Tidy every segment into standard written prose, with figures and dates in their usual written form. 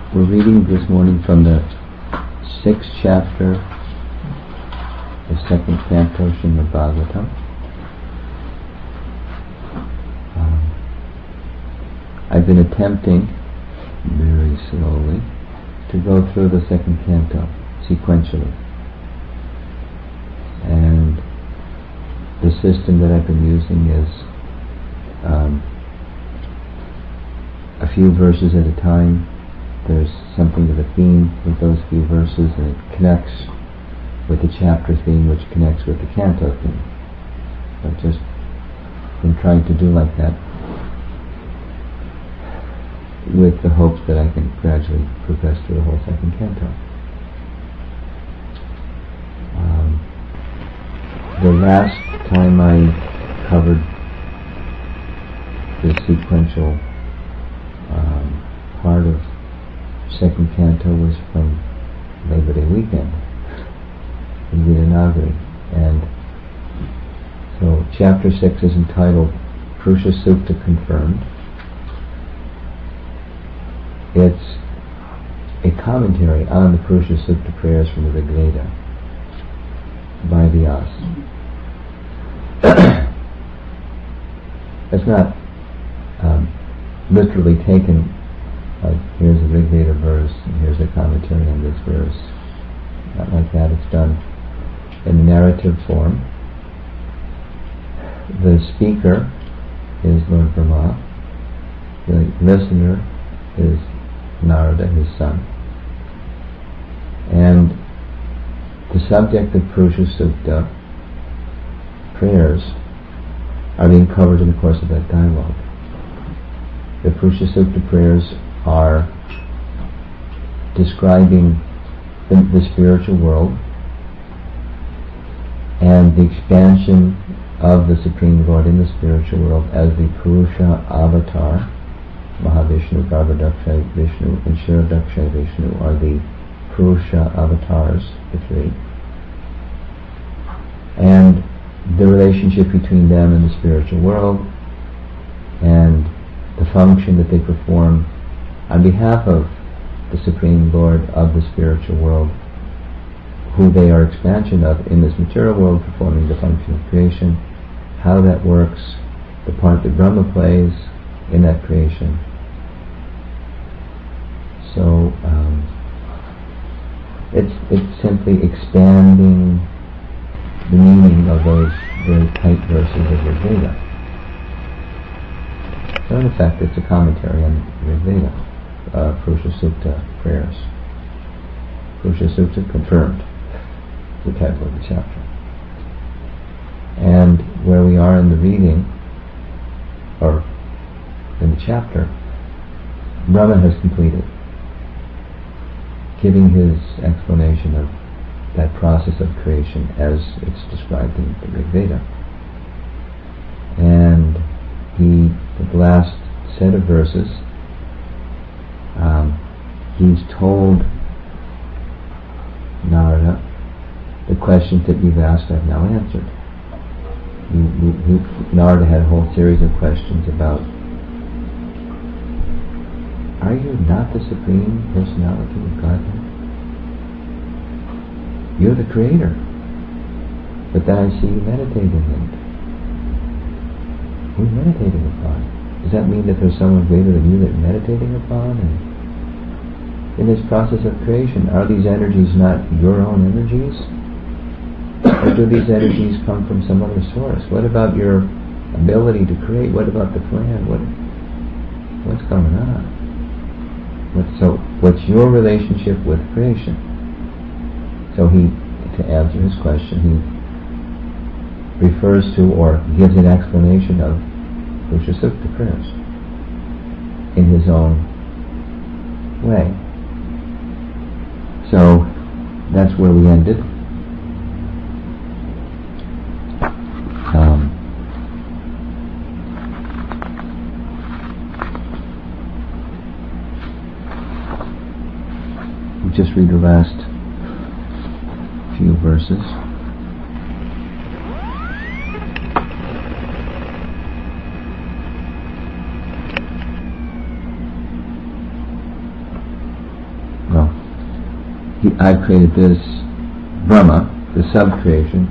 We're reading this morning from the 6th chapter, the 2nd canto, Srimad Bhagavatam. I've been attempting, very slowly, to go through the 2nd canto sequentially. And the system that I've been using is a few verses at a time. There's something of a theme with those few verses, and it connects with the chapter theme, which connects with the canto theme. I've just been trying to do like that, with the hopes that I can gradually progress through the whole 2nd canto. The last time I covered the sequential part of 2nd canto was from Labor Day weekend in Vidanagari, and so chapter 6 is entitled Purusha Sukta Confirmed. It's a commentary on the Purusha Sukta prayers from the Rig Veda by Vyasa. It's not literally taken like here's a Rig Veda verse and here's a commentary on this verse. Not like that. It's done in narrative form. The speaker is Lord Brahma. The listener is Narada, his son. And the subject of Purusha Sukta prayers are being covered in the course of that dialogue. The Purusha Sukta prayers are describing the spiritual world and the expansion of the Supreme Lord in the spiritual world as the Purusha avatar. Mahavishnu, Garbhodakshay Vishnu, and Kshirodakshay Vishnu are the Purusha avatars, the three. And the relationship between them and the spiritual world, and the function that they perform on behalf of the Supreme Lord of the spiritual world, who they are expansion of in this material world, performing the function of creation, how that works, the part that Brahma plays in that creation. So it's simply expanding the meaning of those very tight verses of Rig Veda. So in effect, it's a commentary on Rig Veda, Purusha Sukta prayers. Purusha Sukta Confirmed, the title of the chapter. And where we are in the reading, or in the chapter, Brahma has completed giving his explanation of that process of creation as it's described in the Rig Veda. And the last set of verses, he's told Narada, the questions that you've asked I've now answered. Narada had a whole series of questions about, are you not the Supreme Personality of Godhead? You're the Creator. But then I see you meditating, and who are you meditating upon? Does that mean that there's someone greater than you that you're meditating upon? And in this process of creation, are these energies not your own energies? Or do these energies come from some other source? What about your ability to create? What about the plan? What's going on? What's your relationship with creation? So to answer his question, he refers to or gives an explanation of Purusha Sukta prayers in his own way. So that's where we ended. We'll just read the last few verses. I've created this Brahma, the sub-creation.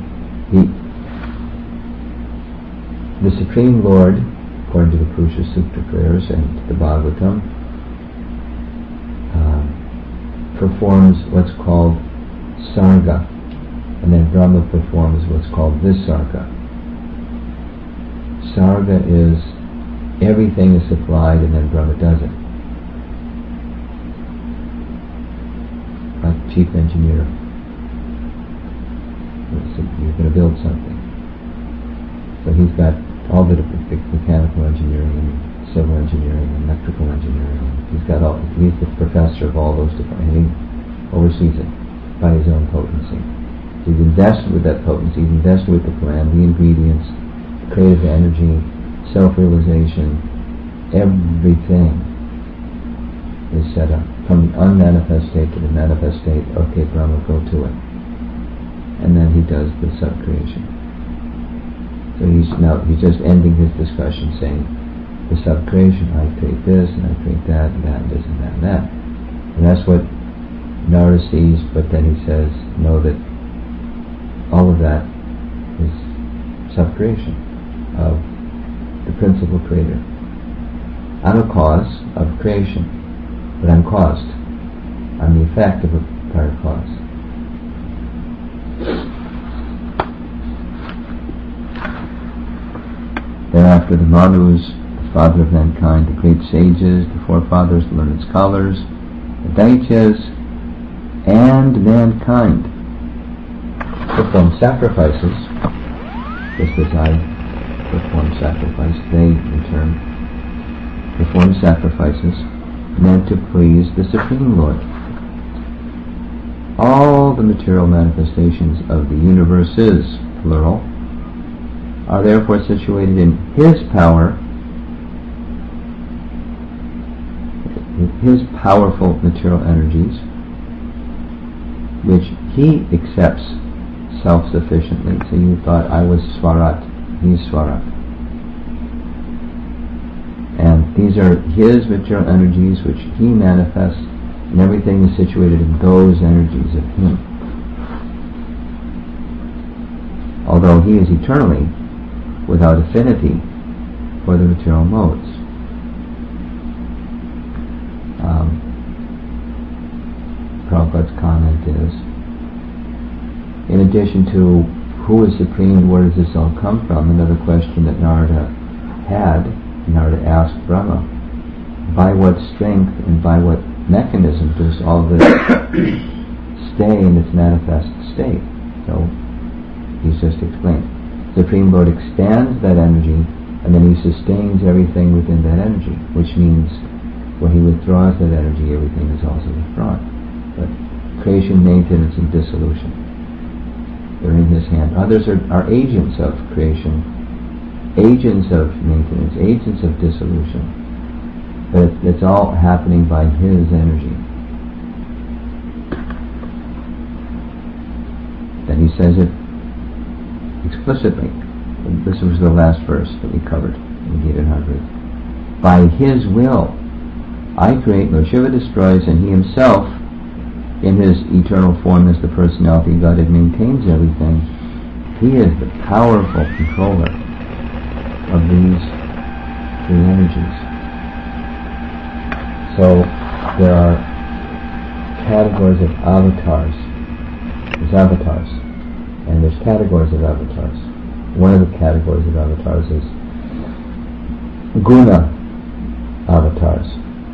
The Supreme Lord, according to the Purusha Sukta prayers and the Bhagavatam, performs what's called Sarga, and then Brahma performs what's called Visarga. Sarga is everything is supplied and then Brahma does it. Like chief engineer. You're going to build something. So he's got all the mechanical engineering and civil engineering and electrical engineering. He's the professor of all those different, and he oversees it by his own potency. So he's invested with that potency, he's invested with the plan, the ingredients, creative energy, self-realization, everything is set up. From the unmanifest state to the manifest state, okay, Brahma, go to it. And then he does the sub-creation. So he's just ending his discussion saying, the sub-creation, I create this, and I create that, and that, and this, and that, and that. And that's what Narada sees, but then he says, know that all of that is sub-creation of the principal creator. I'm a cause of creation, but I'm caused. I'm the effect of a prior cause. Thereafter the Madhus, the father of mankind, the great sages, the forefathers, the learned scholars, the Daityas, and mankind perform sacrifices, just as I perform sacrifice. They, in turn, perform sacrifices meant to please the Supreme Lord. All the material manifestations of the universes, plural, are therefore situated in His power, His powerful material energies, which He accepts self-sufficiently. So you thought I was Swarat, He's Swarat. And these are His material energies which He manifests, and everything is situated in those energies of Him. Although He is eternally without affinity for the material modes. Prabhupada's comment is, in addition to who is supreme and where does this all come from, another question that Narada asked Brahma, by what strength and by what mechanism does all this stay in its manifest state? So he's just explained. Supreme Lord expands that energy, and then He sustains everything within that energy, which means when He withdraws that energy, everything is also withdrawn. But creation, maintenance, and dissolution, they're in His hand. Others are agents of creation, agents of maintenance, agents of dissolution. But it's all happening by His energy. Then He says it explicitly. This was the last verse that we covered in Gita 100. By His will, I create, Lord Shiva destroys, and He Himself, in His eternal form as the personality of Godhead, maintains everything. He is the powerful controller of these three energies. So there are categories of avatars. There's avatars. And there's categories of avatars. One of the categories of avatars is guna avatars.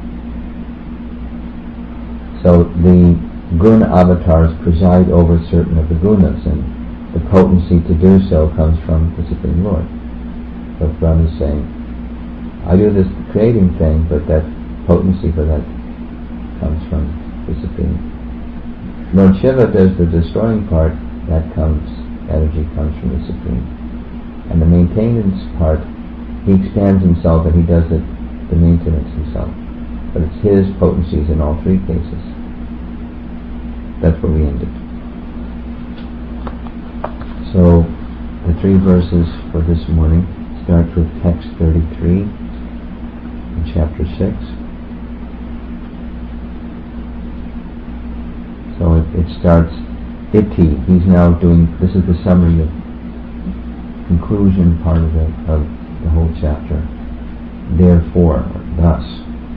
So the guna avatars preside over certain of the gunas, and the potency to do so comes from the Supreme Lord. So Brahma is saying, I do this creating thing, but that potency for that comes from the Supreme. Lord Shiva does the destroying part. Energy comes from the Supreme. And the maintenance part, He expands Himself and He does the maintenance Himself. But it's His potencies in all three cases. That's where we ended. So, the three verses for this morning start with text 33 in chapter 6. So it starts, iti. He's now doing, this is the summary of conclusion part of the whole chapter. Therefore, or thus,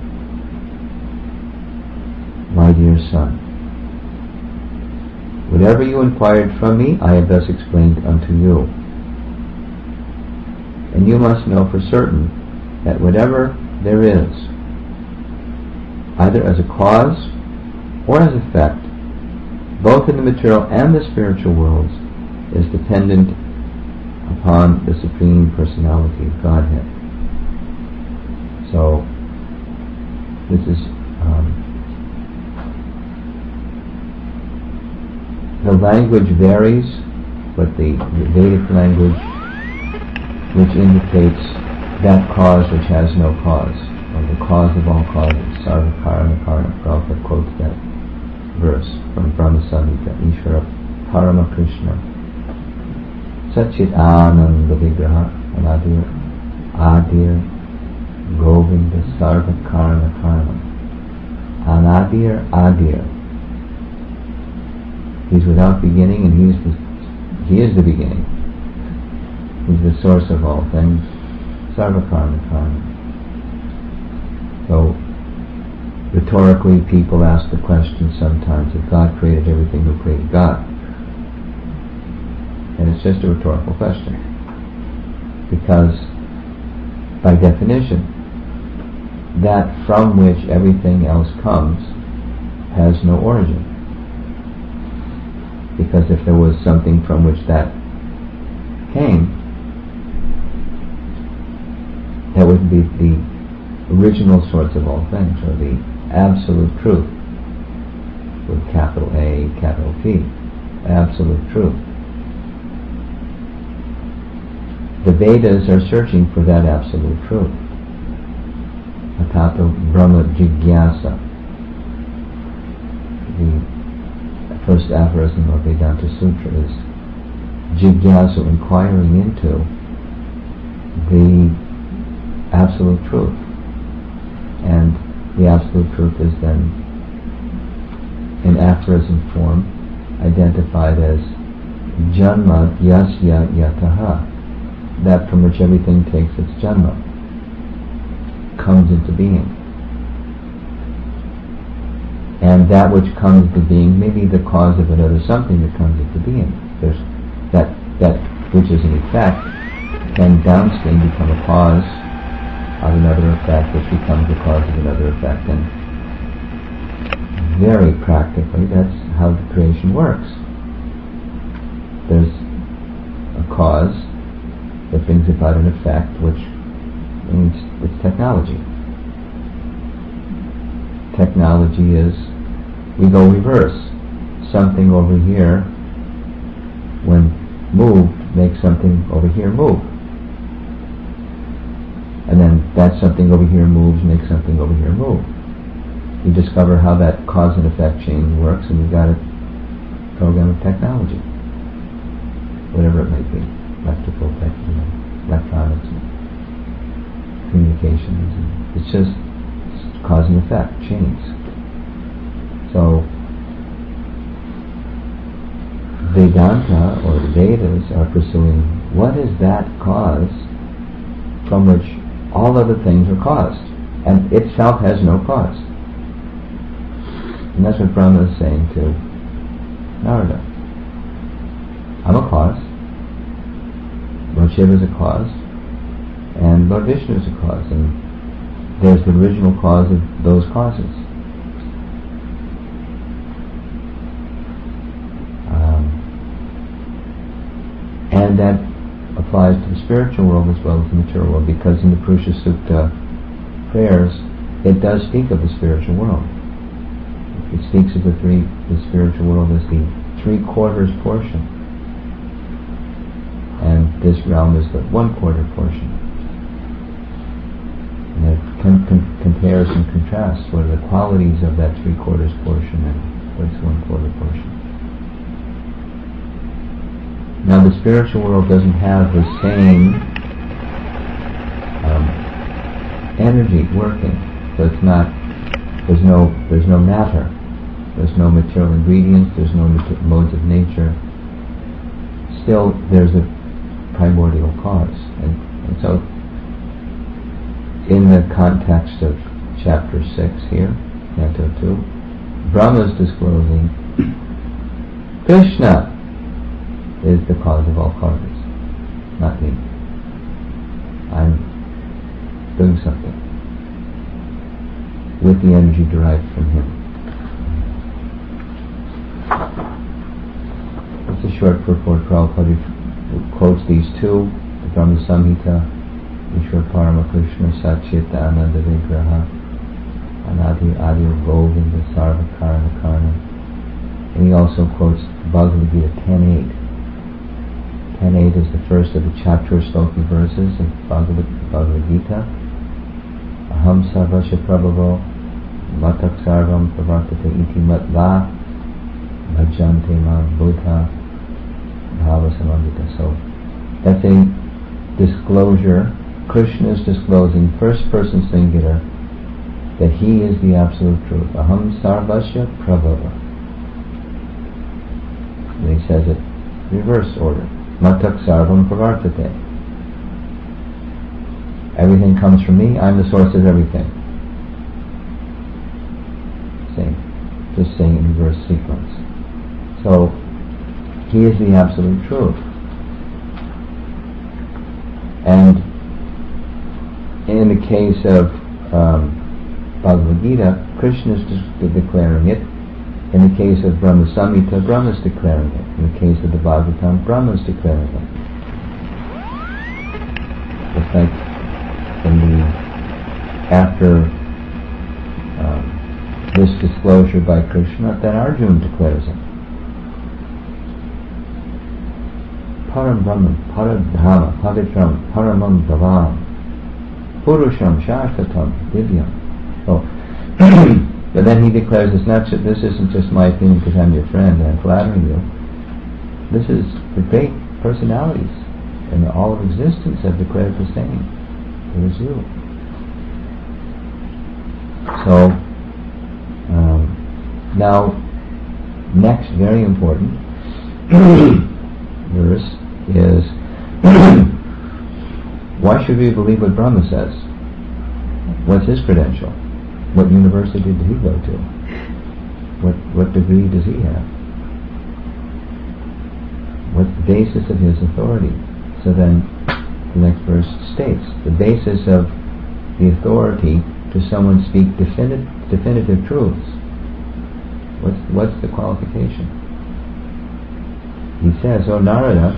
my dear son, whatever you inquired from me, I have thus explained unto you. And you must know for certain that whatever there is, either as a cause or as effect, both in the material and the spiritual worlds, is dependent upon the Supreme Personality of Godhead. So, this is the language varies, but the Vedic language, which indicates that cause which has no cause, or the cause of all causes, Sarva Karana Karana. Prabhupada quotes that verse from Brahma Samhita, Ishvara Parama Krishna Satchit Ananda Vigraha Adir Govinda Sarva Karana Karana Adir. He's without beginning, and he is the beginning. He's the source of all things. Sarva Karana Karana. So, rhetorically, people ask the question sometimes, if God created everything, who created God? And it's just a rhetorical question. Because, by definition, that from which everything else comes has no origin. Because if there was something from which that came, that would be the original source of all things, or the absolute truth, with capital A, capital T, absolute truth. The Vedas are searching for that absolute truth. Atato Brahma Jigyasa. The first aphorism of Vedanta Sutra is Jigyasu, inquiring into the absolute truth. And the absolute truth is then, in aphorism form, identified as Janma Yasya Yataha, that from which everything takes its janma, comes into being. And that which comes into being may be the cause of another something that comes into being. There's that which is an effect can downstream become a cause of another effect, which becomes the cause of another effect. And very practically, that's how the creation works. There's a cause that brings about an effect, which means it's technology. Technology is, we go reverse. Something over here, when moved, makes something over here move. And then that something over here moves, makes something over here move. You discover how that cause and effect chain works, and you've got a program of technology. Whatever it may be. Electrical, electronics, communications. It's just cause and effect, chains. So, Vedanta, or the Vedas, are pursuing what is that cause from which all other things are caused, and itself has no cause. And that's what Brahma is saying to Narada. I'm a cause, Lord Shiva is a cause, and Lord Vishnu is a cause, and there's the original cause of those causes. And that applies to the spiritual world as well as the material world, because in the Purusha Sukta prayers, it does speak of the spiritual world. It speaks of the spiritual world as the 3/4 portion, and this realm is the 1/4 portion. And it compares and contrasts what are the qualities of that 3/4 portion and what's 1/4 portion. Now the spiritual world doesn't have the same energy working, so it's not. There's no matter. there's no material ingredients, there's no modes of nature, still there's a primordial cause. And so, in the context of chapter 6 here, Canto 2, Brahma is disclosing Krishna is the cause of all causes, not me. I'm doing something with the energy derived from him. It's a short purport. Prabhupada quotes these two, the Brahma Samhita, Ishwar Parama Krishna Satchita Ananda Vigraha Anadi Adi Govinda Sarva Karana Karna. And he also quotes Bhagavad Gita 10.8. 10.8 is the first of the chapter sloki verses of Bhagavad Gita. Aham sarvasya prabhavo matak sarvam pravartate iti matva bhajante ma buddha bhava samandita. So that's a disclosure. Krishna is disclosing, first person singular, that he is the absolute truth. Aham sarvasya prabhava. And he says it reverse order. Matak sarvam pravartate. Everything comes from me, I'm the source of everything. Just saying in reverse sequence. So, he is the absolute truth. And in the case of Bhagavad Gita, Krishna is declaring it. In the case of Brahma Samhita, Brahma is declaring it. In the case of the Bhagavatam, Brahma is declaring it. Just like after this disclosure by Krishna, then Arjuna declares it. Param Brahman, Paradharma, Pavitram, Paramam Bhavam, Purusham Shakatam, Divyam. So, but then he declares this isn't just my opinion because I'm your friend and I'm flattering you. This is the great personalities in all of existence have declared the same. It is you. So, now, next very important verse is why should we believe what Brahma says? What's his credential? What university did he go to? What degree does he have? What's the basis of his authority? So then the next verse states the basis of the authority to someone speak definitive truths. What's the qualification? He says, O Narada,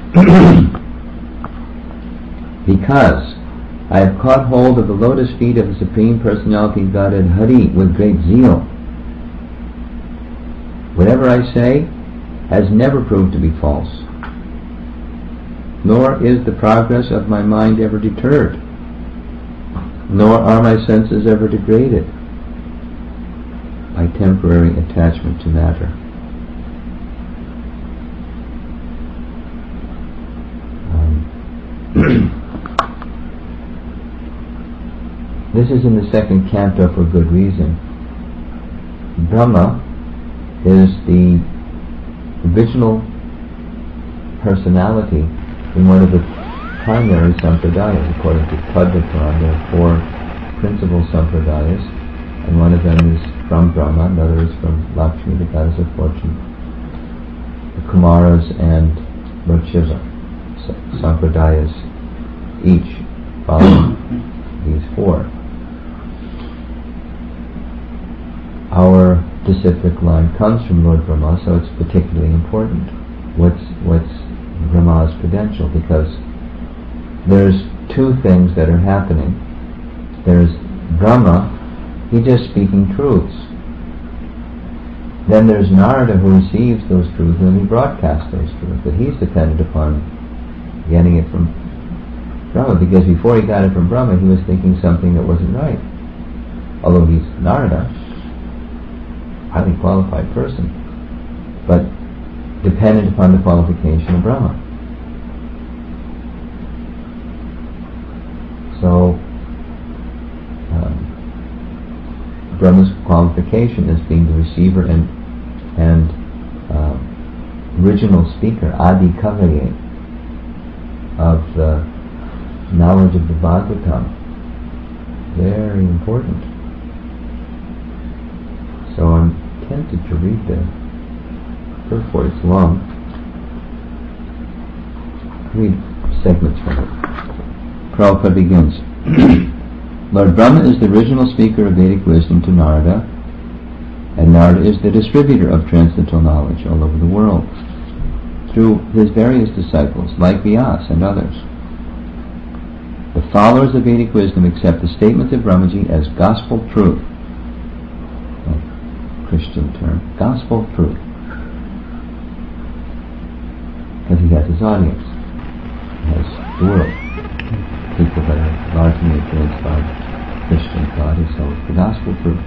because I have caught hold of the lotus feet of the Supreme Personality of Godhead Hari with great zeal. Whatever I say has never proved to be false, nor is the progress of my mind ever deterred, nor are my senses ever degraded by temporary attachment to matter. This is in the second canto for good reason. Brahma is the original personality in one of the primary sampradayas. According to Padma, there are 4 principal sampradayas, and one of them is from Brahma, another is from Lakshmi, the goddess of fortune, the Kumaras and Mrityunjaya sampradayas, each follow these 4. Our specific line comes from Lord Brahma, so it's particularly important. What's Brahma's credential? Because there's 2 things that are happening. There's Brahma, he's just speaking truths. Then there's Narada, who receives those truths and he broadcasts those truths, but he's dependent upon getting it from Brahma, because before he got it from Brahma he was thinking something that wasn't right. Although he's Narada, highly qualified person, but dependent upon the qualification of Brahma. So Brahma's qualification as being the receiver and original speaker, Adi Kavaye, of the knowledge of the Bhagavatam. Very important. So I'm tempted to read the purport. It's long. Read segments from it. Prabhupada begins. Lord Brahma is the original speaker of Vedic wisdom to Narada, and Narada is the distributor of transcendental knowledge all over the world through his various disciples, like Vyasa and others. The followers of Vedic wisdom accept the statements of Brahmaji as gospel truth. Christian term, gospel truth. Because he has his audience. He has the world. People that are largely influenced by Christian thought, so it's the gospel truth.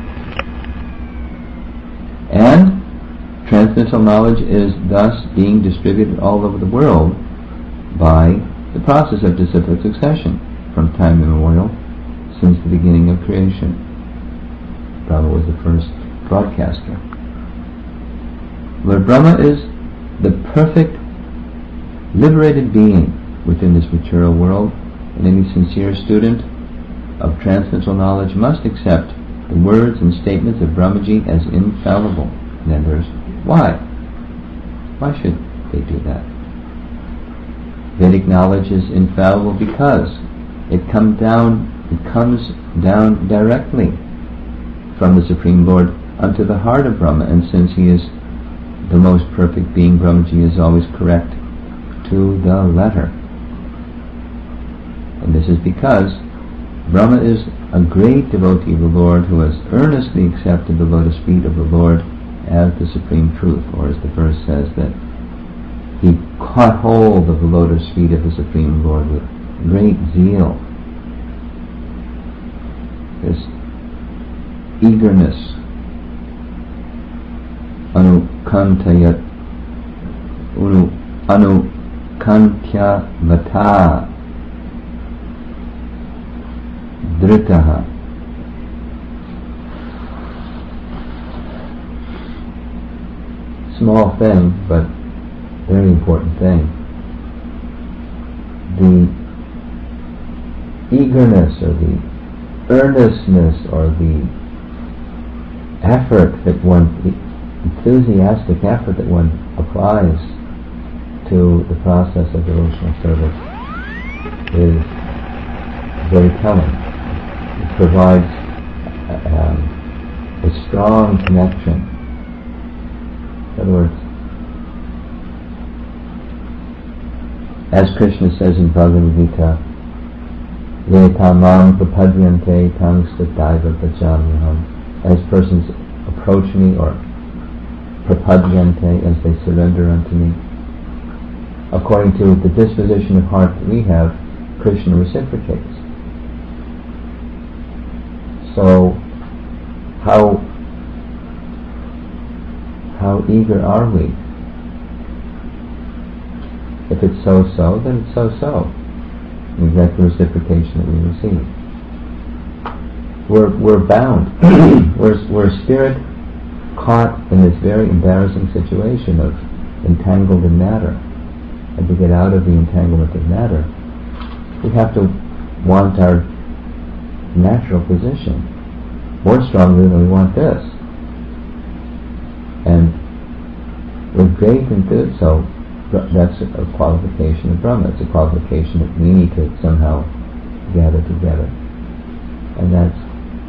And transcendental knowledge is thus being distributed all over the world by the process of disciplic succession from time immemorial since the beginning of creation. Brahma was the first broadcaster. Lord Brahma is the perfect liberated being within this material world, and any sincere student of transcendental knowledge must accept the words and statements of Brahmaji as infallible. And then there's why. Why should they do that? Vedic knowledge is infallible because it comes down directly from the Supreme Lord unto the heart of Brahma, and since he is the most perfect being, Brahmaji is always correct to the letter. And this is because Brahma is a great devotee of the Lord who has earnestly accepted the lotus feet of the Lord as the supreme truth, or as the verse says, that he caught hold of the lotus feet of the Supreme Lord with great zeal. This eagerness, anukantya vata dritaha. Small thing, but very important thing. The eagerness or the earnestness or the effort that the enthusiastic effort that one applies to the process of devotional service is very telling. It provides a strong connection. In other words, as Krishna says in Bhagavad Gita, Ye tamam prapadyante tang sataiva bhajamyaham. As persons approach me, or prapadyante, as they surrender unto me, according to the disposition of heart that we have, Krishna reciprocates. So, how eager are we? If it's so-so, then it's so-so. We get the reciprocation that we receive. We're bound. we're a spirit caught in this very embarrassing situation of entangled in matter. And to get out of the entanglement of matter, we have to want our natural position more strongly than we want this. And with great enthusiasm, so that's a qualification of Brahma. It's a qualification that we need to somehow gather together. And that's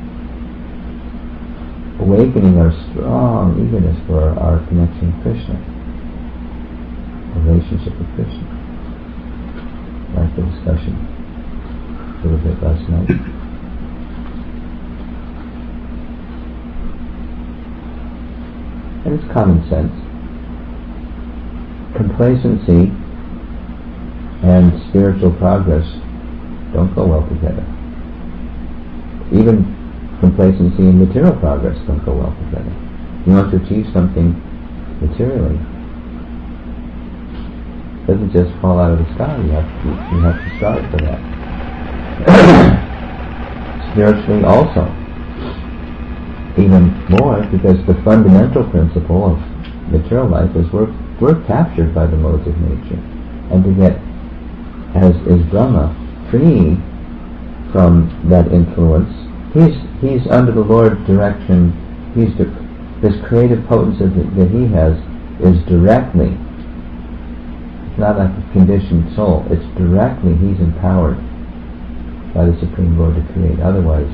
awakening our strong eagerness for our connection with Krishna, relationship with Krishna. Like the discussion a little bit last night. And it's common sense. Complacency and spiritual progress don't go well together. Even complacency and material progress don't go well together. You want to achieve something materially, it doesn't just fall out of the sky. You have to strive for that. Spiritually also, even more, because the fundamental principle of material life is we're captured by the modes of nature, and to get, as is Brahma, free from that influence, he's under the Lord's direction. This creative potency that he has is directly, it's not like a conditioned soul, it's directly, he's empowered by the Supreme Lord to create. Otherwise,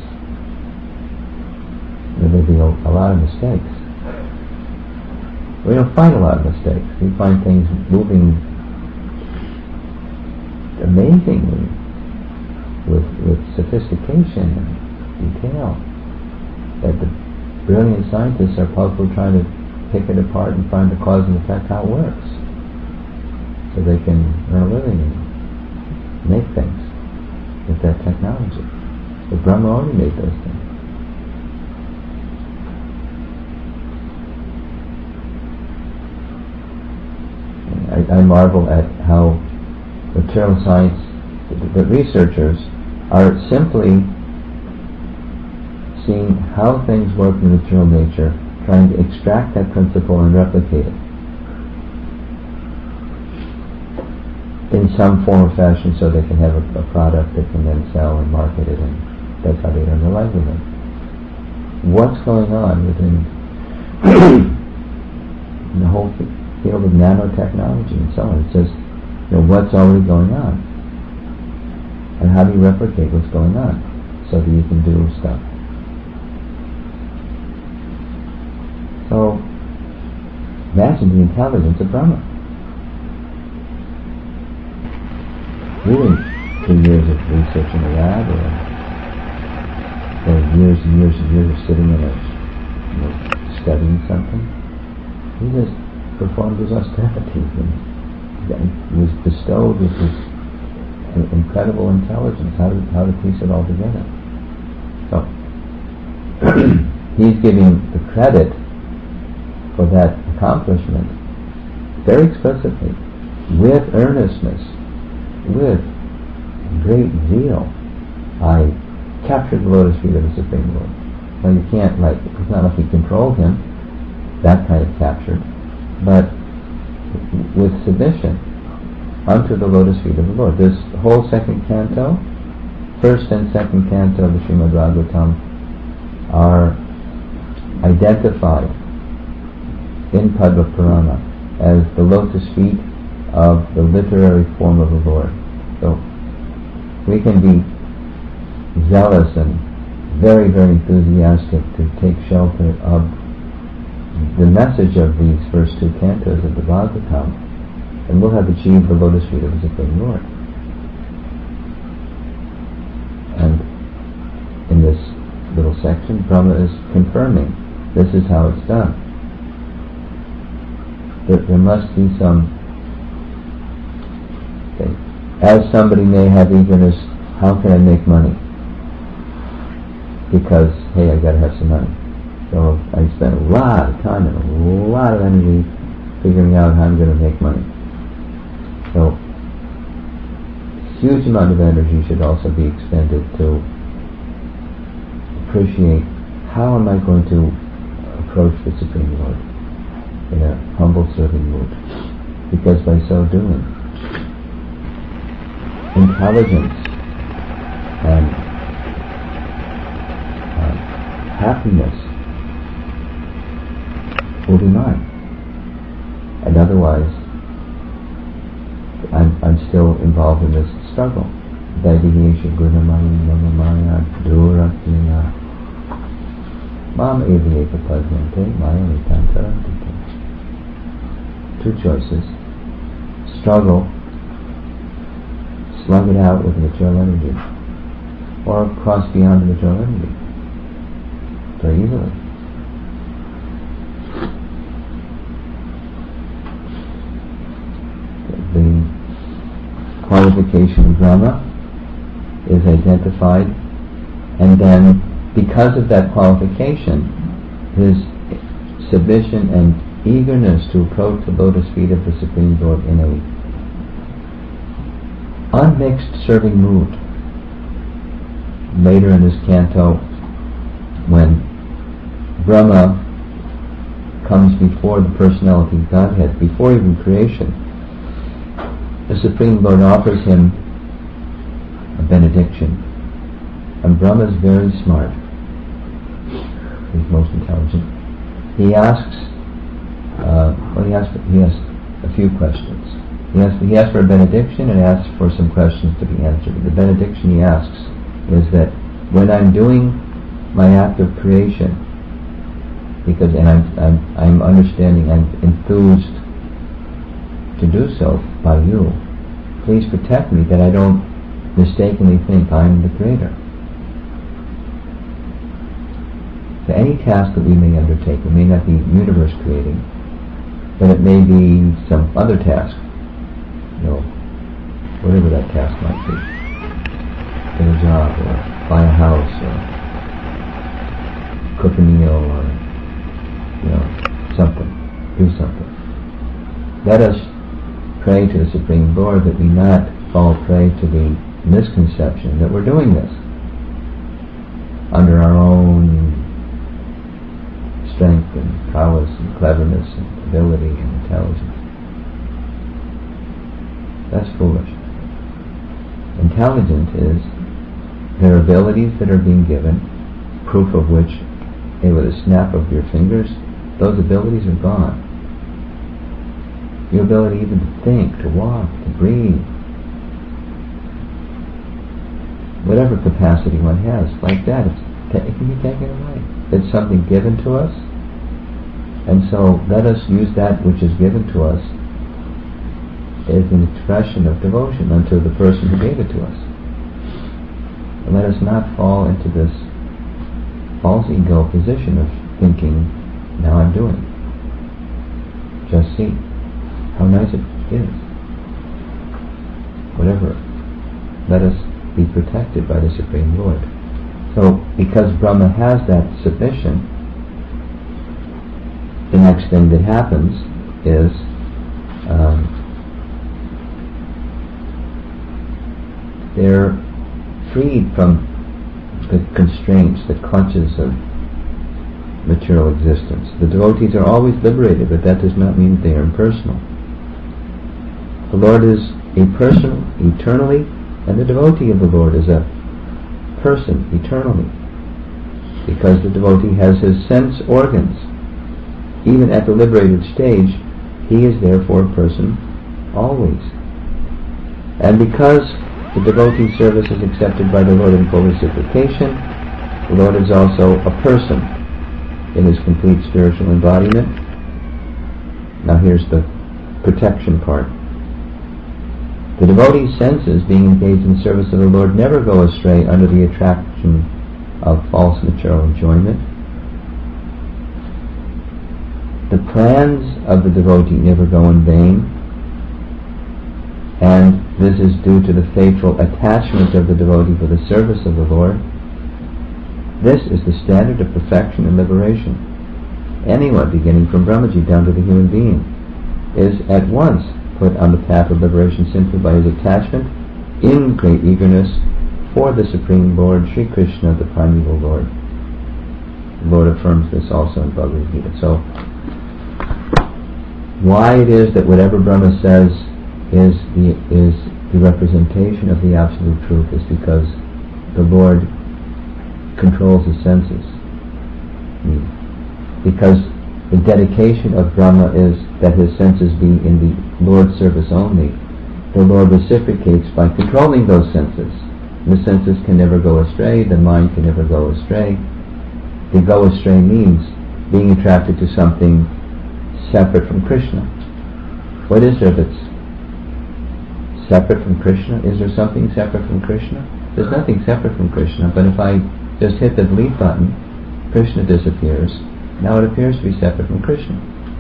there may be a lot of mistakes. We don't find a lot of mistakes. We find things moving amazingly with sophistication and detail, that the brilliant scientists are probably trying to pick it apart and find the cause and effect, how it works, so they can earn a living and make things with that technology. But Brahma already made those things. I marvel at how material science, the researchers are simply seeing how things work in material nature, trying to extract that principle and replicate it in some form or fashion, so they can have a product that can then sell and market it, and that's how they earn their livelihood. What's going on within the whole field of nanotechnology and so on? It's just, what's already going on, and how do you replicate what's going on so that you can do stuff. So imagine the intelligence of Brahma. Really, through years of research in the lab, or years and years and years of sitting in studying something, he just performed his austerities, and he was bestowed with this incredible intelligence, how to piece it all together. So he's giving the credit for that accomplishment very explicitly, with earnestness, with great zeal. I captured the lotus feet of the Supreme Lord. Now you can't, it's not like he controlled him, that kind of captured, but with submission unto the lotus feet of the Lord. This whole second canto, first and second canto of the Srimad Bhagavatam, are identified in Padma Purana as the lotus feet of the literary form of the Lord. So we can be zealous and very, very enthusiastic to take shelter of the message of these first two cantos of the Bhagavatam, and we'll have achieved the lotus feet of the Supreme Lord. And in this little section, Brahma is confirming this is how it's done. That there must be some, as somebody may have eagerness, how can I make money? Because, hey, I gotta have some money. So I spend a lot of time and a lot of energy figuring out how I'm going to make money. So a huge amount of energy should also be expended to appreciate how am I going to approach the Supreme Lord in a humble serving mood. Because by so doing, intelligence and happiness will be mine. And otherwise, I'm still involved in this struggle. Vaidihesha gunamaya namamaya durakya mam evyeka padmente maya nitantarantite. Two choices. Struggle, slug it out with material energy, or cross beyond the material energy very easily. The qualification of Brahma is identified, and then because of that qualification, his submission and eagerness to approach the lotus feet of the Supreme Lord in a unmixed serving mood. Later in this canto, when Brahma comes before the personality of Godhead, before even creation, the Supreme Lord offers him a benediction. And Brahma is very smart. He's most intelligent. He asks, he asks a few questions. He asks for a benediction and asks for some questions to be answered. The benediction he asks is that when I'm doing my act of creation, and I'm understanding, I'm enthused to do so by you, please protect me that I don't mistakenly think I'm the creator. So any task that we may undertake, it may not be universe creating, but it may be some other task, whatever that task might be. Get a job, or buy a house, or cook a meal, or something, do something. Let us pray to the Supreme Lord that we not fall prey to the misconception that we're doing this under our own strength and prowess and cleverness and ability and intelligence. That's foolish. Intelligent is there are abilities that are being given, proof of which, with a snap of your fingers, those abilities are gone. Your ability even to think, to walk, to breathe, whatever capacity one has, like that, it can be taken away. It's something given to us, and so let us use that which is given to us as an expression of devotion unto the person who gave it to us. And let us not fall into this false ego position of thinking, now I'm doing. Just see how nice it is. Whatever. Let us be protected by the Supreme Lord. So, because Brahma has that submission, the next thing that happens is they're freed from the constraints, the clutches of material existence. The devotees are always liberated, but that does not mean they are impersonal. The Lord is impersonal eternally, and the devotee of the Lord is a person eternally, because the devotee has his sense organs. Even at the liberated stage, he is therefore a person always. And because the devotee's service is accepted by the Lord in full reciprocation, the Lord is also a person in his complete spiritual embodiment. Now here's the protection part. The devotee's senses, being engaged in service of the Lord, never go astray under the attraction of false material enjoyment. The plans of the devotee never go in vain, and this is due to the faithful attachment of the devotee for the service of the Lord. This is the standard of perfection and liberation. Anyone, beginning from Brahmaji down to the human being, is at once put on the path of liberation simply by his attachment in great eagerness for the Supreme Lord, Sri Krishna, the primeval Lord. The Lord affirms this also in Bhagavad Gita. So, why it is that whatever Brahma says is the representation of the absolute truth is because the Lord controls his senses. Because the dedication of Brahma is that his senses be in the Lord's service only. The Lord reciprocates by controlling those senses. The senses can never go astray, the mind can never go astray. To go astray means being attracted to something separate from Krishna. What is there that's separate from Krishna? Is there something separate from Krishna? There's nothing separate from Krishna, but if I just hit the delete button, Krishna disappears. Now it appears to be separate from Krishna.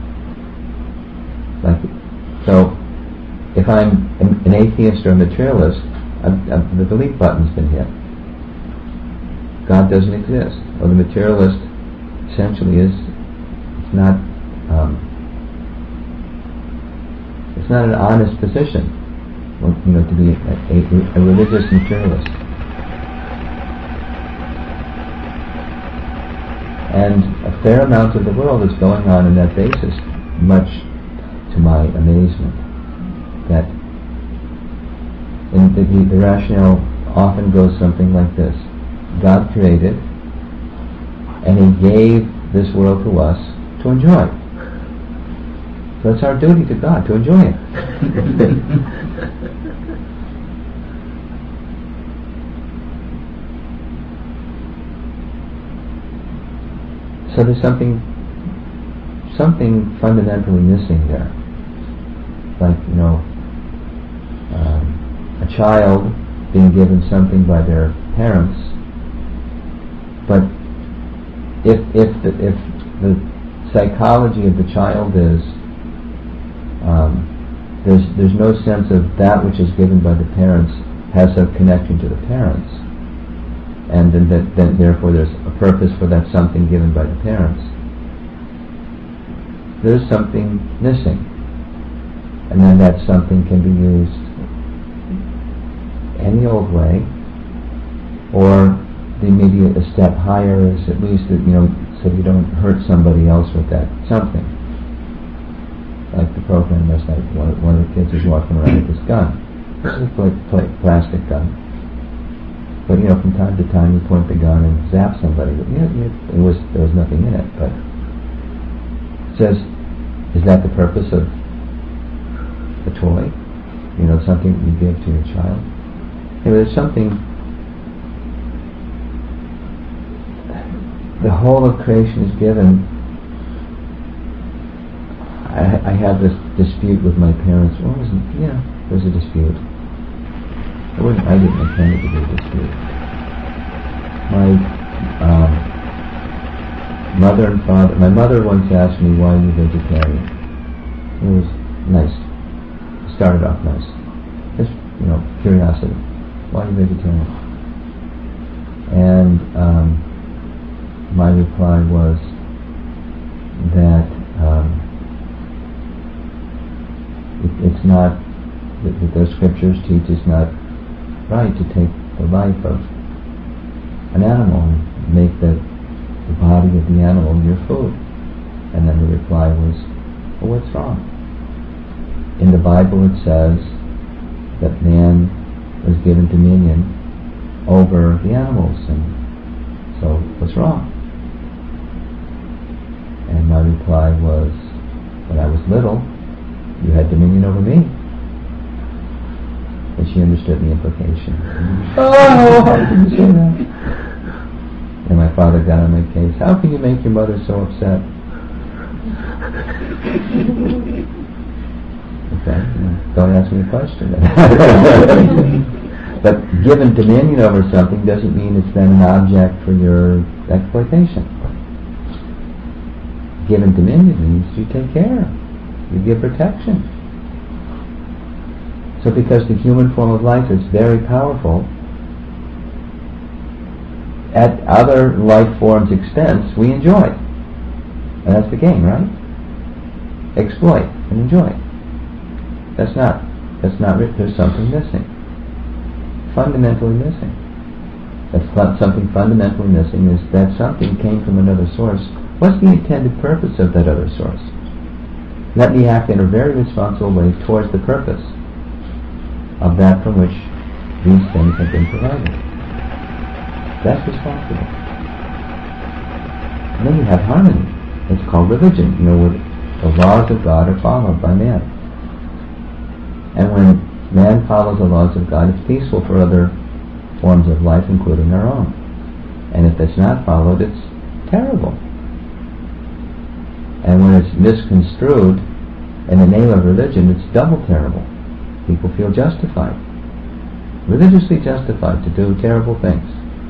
So, if I'm an atheist or a materialist, the delete button's been hit. God doesn't exist. Or the materialist essentially it's not an honest position, to be a religious materialist. And a fair amount of the world is going on in that basis, much to my amazement. That in the rationale often goes something like this. God created, and He gave this world to us to enjoy. So it's our duty to God to enjoy it. So there's something fundamentally missing there. Like, a child being given something by their parents, but if the psychology of the child is there's no sense of that which is given by the parents has a connection to the parents, and then therefore there's a purpose for that something given by the parents. There's something missing, and then that something can be used any old way, or maybe a step higher is at least so you don't hurt somebody else with that something. Like the program last night, one of the kids was walking around with this gun. This is a plastic gun. But from time to time you point the gun and zap somebody. But there was nothing in it. But it says, is that the purpose of a toy? Something you give to your child? There's something. The whole of creation is given. I had this dispute with my parents. There was a dispute. I didn't intend it to be a dispute. My mother and father. My mother once asked me, "Why are you vegetarian?" It was nice. It started off nice. Just curiosity. Why are you vegetarian? And my reply was that it's not that the scriptures teach it's not right to take the life of an animal and make the body of the animal your food. And then the reply was, well, what's wrong? In the Bible it says that man was given dominion over the animals, and so what's wrong? And my reply was, when I was little, you had dominion over me. And she understood the implication. Oh, how can you say that? And my father got on my case. How can you make your mother so upset? Okay, don't ask me a question. But given dominion over something doesn't mean it's then an object for your exploitation. Given dominion means you take care, you give protection. So because the human form of life is very powerful, at other life forms' expense, we enjoy. And that's the game, right? Exploit and enjoy. That's not there's something missing. Fundamentally missing. That's something fundamentally missing is that something came from another source. What's the intended purpose of that other source? Let me act in a very responsible way towards the purpose of that from which these things have been provided. That's responsible. And then you have harmony. It's called religion. Where the laws of God are followed by man. And when man follows the laws of God, it's peaceful for other forms of life, including our own. And if it's not followed, it's terrible. And when it's misconstrued in the name of religion, it's double terrible. People feel justified, religiously justified to do terrible things.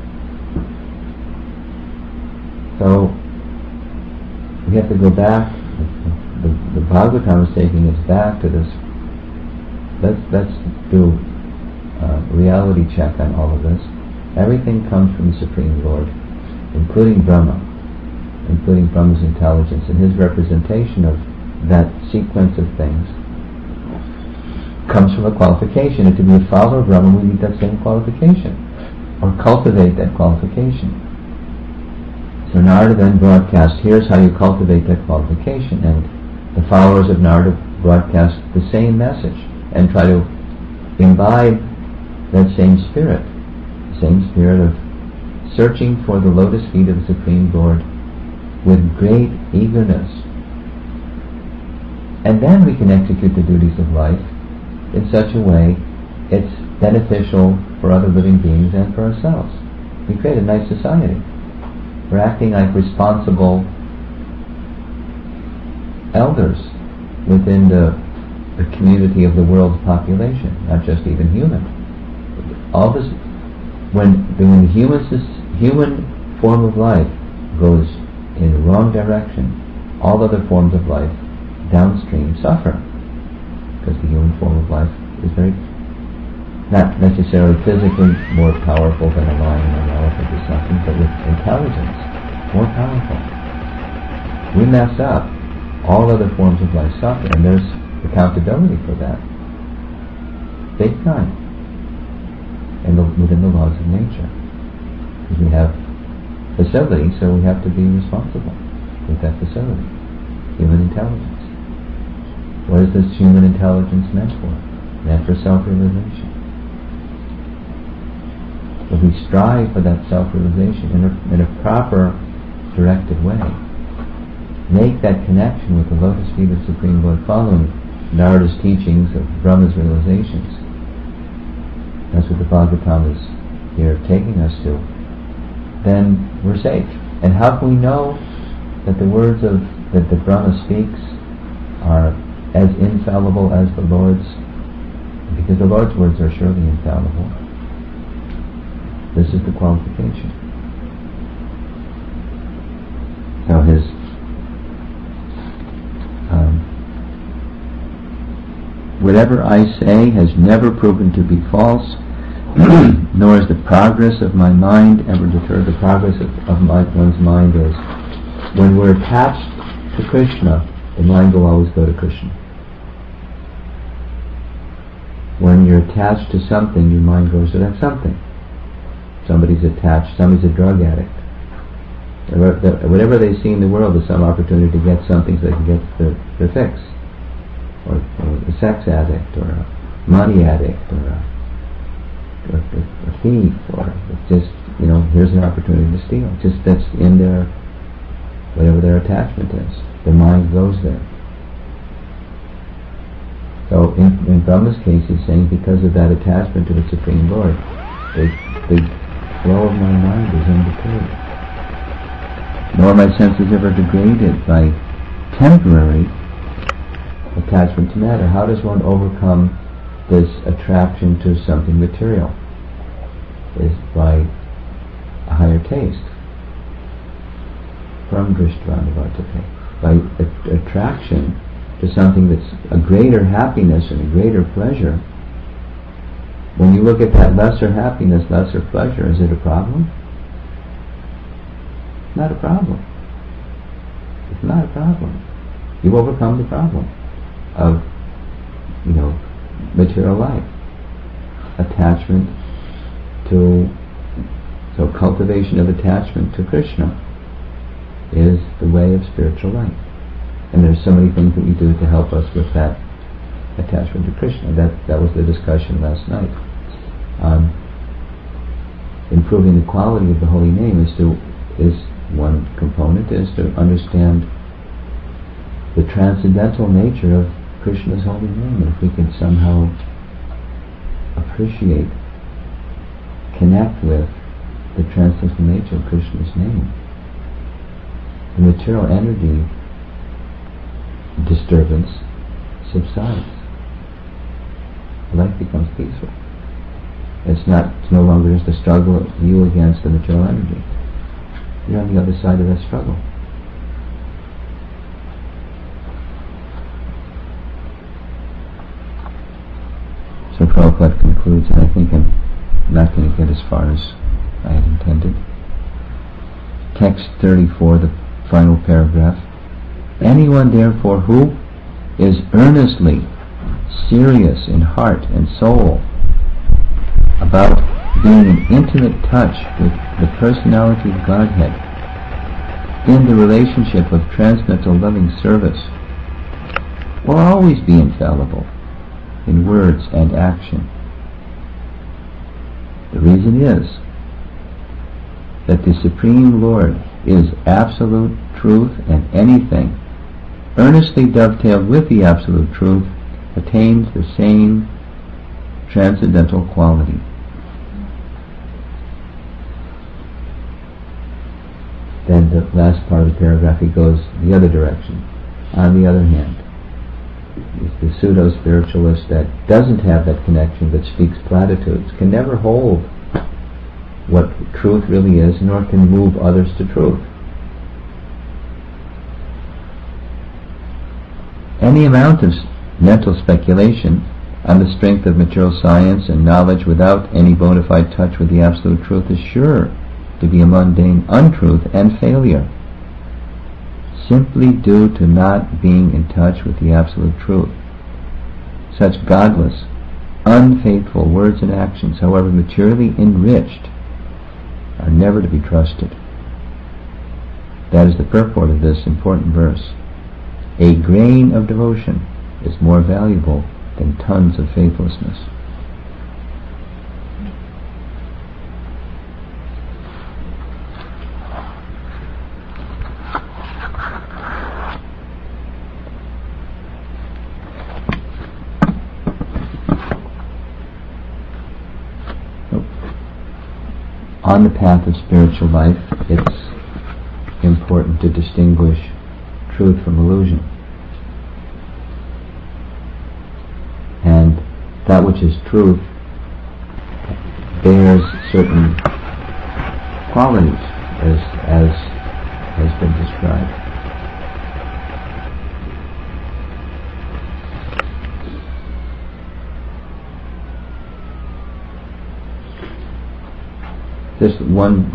So we have to go back. The Bhagavatam is taking us back to this. Let's do a reality check on all of this. Everything comes from the Supreme Lord, including Brahma, including Brahma's intelligence and his representation of that sequence of things comes from a qualification. And to be a follower of Brahma, we need that same qualification, or cultivate that qualification. So Narada then broadcast, here's how you cultivate that qualification, and the followers of Narada broadcast the same message and try to imbibe that same spirit of searching for the lotus feet of the Supreme Lord with great eagerness. And then we can execute the duties of life in such a way it's beneficial for other living beings and for ourselves. We create a nice society. We're acting like responsible elders within the community of the world's population, not just even human. All this, when the human form of life goes in the wrong direction, all other forms of life downstream suffer, because the human form of life is not necessarily physically more powerful than a lion or an elephant or something, but with intelligence, more powerful. We mess up, all other forms of life suffer, and there's accountability for that. Big time. And within the laws of nature. Because we have facility, so we have to be responsible with that facility. Human intelligence. What is this human intelligence meant for? Meant for self-realization. If we strive for that self-realization in a proper, directed way, make that connection with the lotus feet of the Supreme Lord, following Narada's teachings of Brahma's realizations. That's what the Bhagavatam is here taking us to. Then we're safe. And how can we know that the words that the Brahma speaks are as infallible as the Lord's? Because the Lord's words are surely infallible. This is the qualification. So his whatever I say has never proven to be false, nor is the progress of my mind ever deterred. The progress of one's mind is, when we're attached to Krishna, the mind will always go to Krishna. When you're attached to something, your mind goes to that something. Somebody's attached, somebody's a drug addict. Whatever they see in the world is some opportunity to get something so they can get their fix. Or a sex addict, or a money addict, or a thief, or it's just, here's an opportunity to steal. Just that's in their, whatever their attachment is. Their mind goes there. So in Brahma's case, he's saying because of that attachment to the Supreme Lord, the flow of my mind is undeterred. Nor my senses ever degraded by temporary attachment to matter. How does one overcome this attraction to something material? Is by a higher taste. From Drishtvanavarte. By attraction to something that's a greater happiness and a greater pleasure. When you look at that lesser happiness, lesser pleasure, is it a problem? Not a problem. It's not a problem. You've overcome the problem of, material life. Attachment to, so cultivation of attachment to Krishna is the way of spiritual life. And there's so many things that we do to help us with that attachment to Krishna. That was the discussion last night. Improving the quality of the holy name is one component, is to understand the transcendental nature of Krishna's holy name. And if we can somehow appreciate, connect with the transcendental nature of Krishna's name, the material energy disturbance subsides. Life becomes peaceful. It's no longer just a struggle of you against the material energy. You're on the other side of that struggle. So Prabhupada concludes, and I think I'm not going to get as far as I had intended. Text 34, the final paragraph. Anyone therefore who is earnestly serious in heart and soul about being in intimate touch with the personality of Godhead in the relationship of transcendental loving service will always be infallible in words and action. The reason is that the Supreme Lord is absolute truth, and anything earnestly dovetailed with the absolute truth attains the same transcendental quality. Then the last part of the paragraph, he goes the other direction. On the other hand, the pseudo-spiritualist that doesn't have that connection, but speaks platitudes, can never hold what truth really is, nor can move others to truth. Any amount of mental speculation on the strength of material science and knowledge without any bona fide touch with the absolute truth is sure to be a mundane untruth and failure, simply due to not being in touch with the absolute truth. Such godless, unfaithful words and actions, however materially enriched, are never to be trusted. That is the purport of this important verse. A grain of devotion is more valuable than tons of faithlessness. On the path of spiritual life, it's important to distinguish truth from illusion. And that which is truth bears certain qualities, as has been described. Just one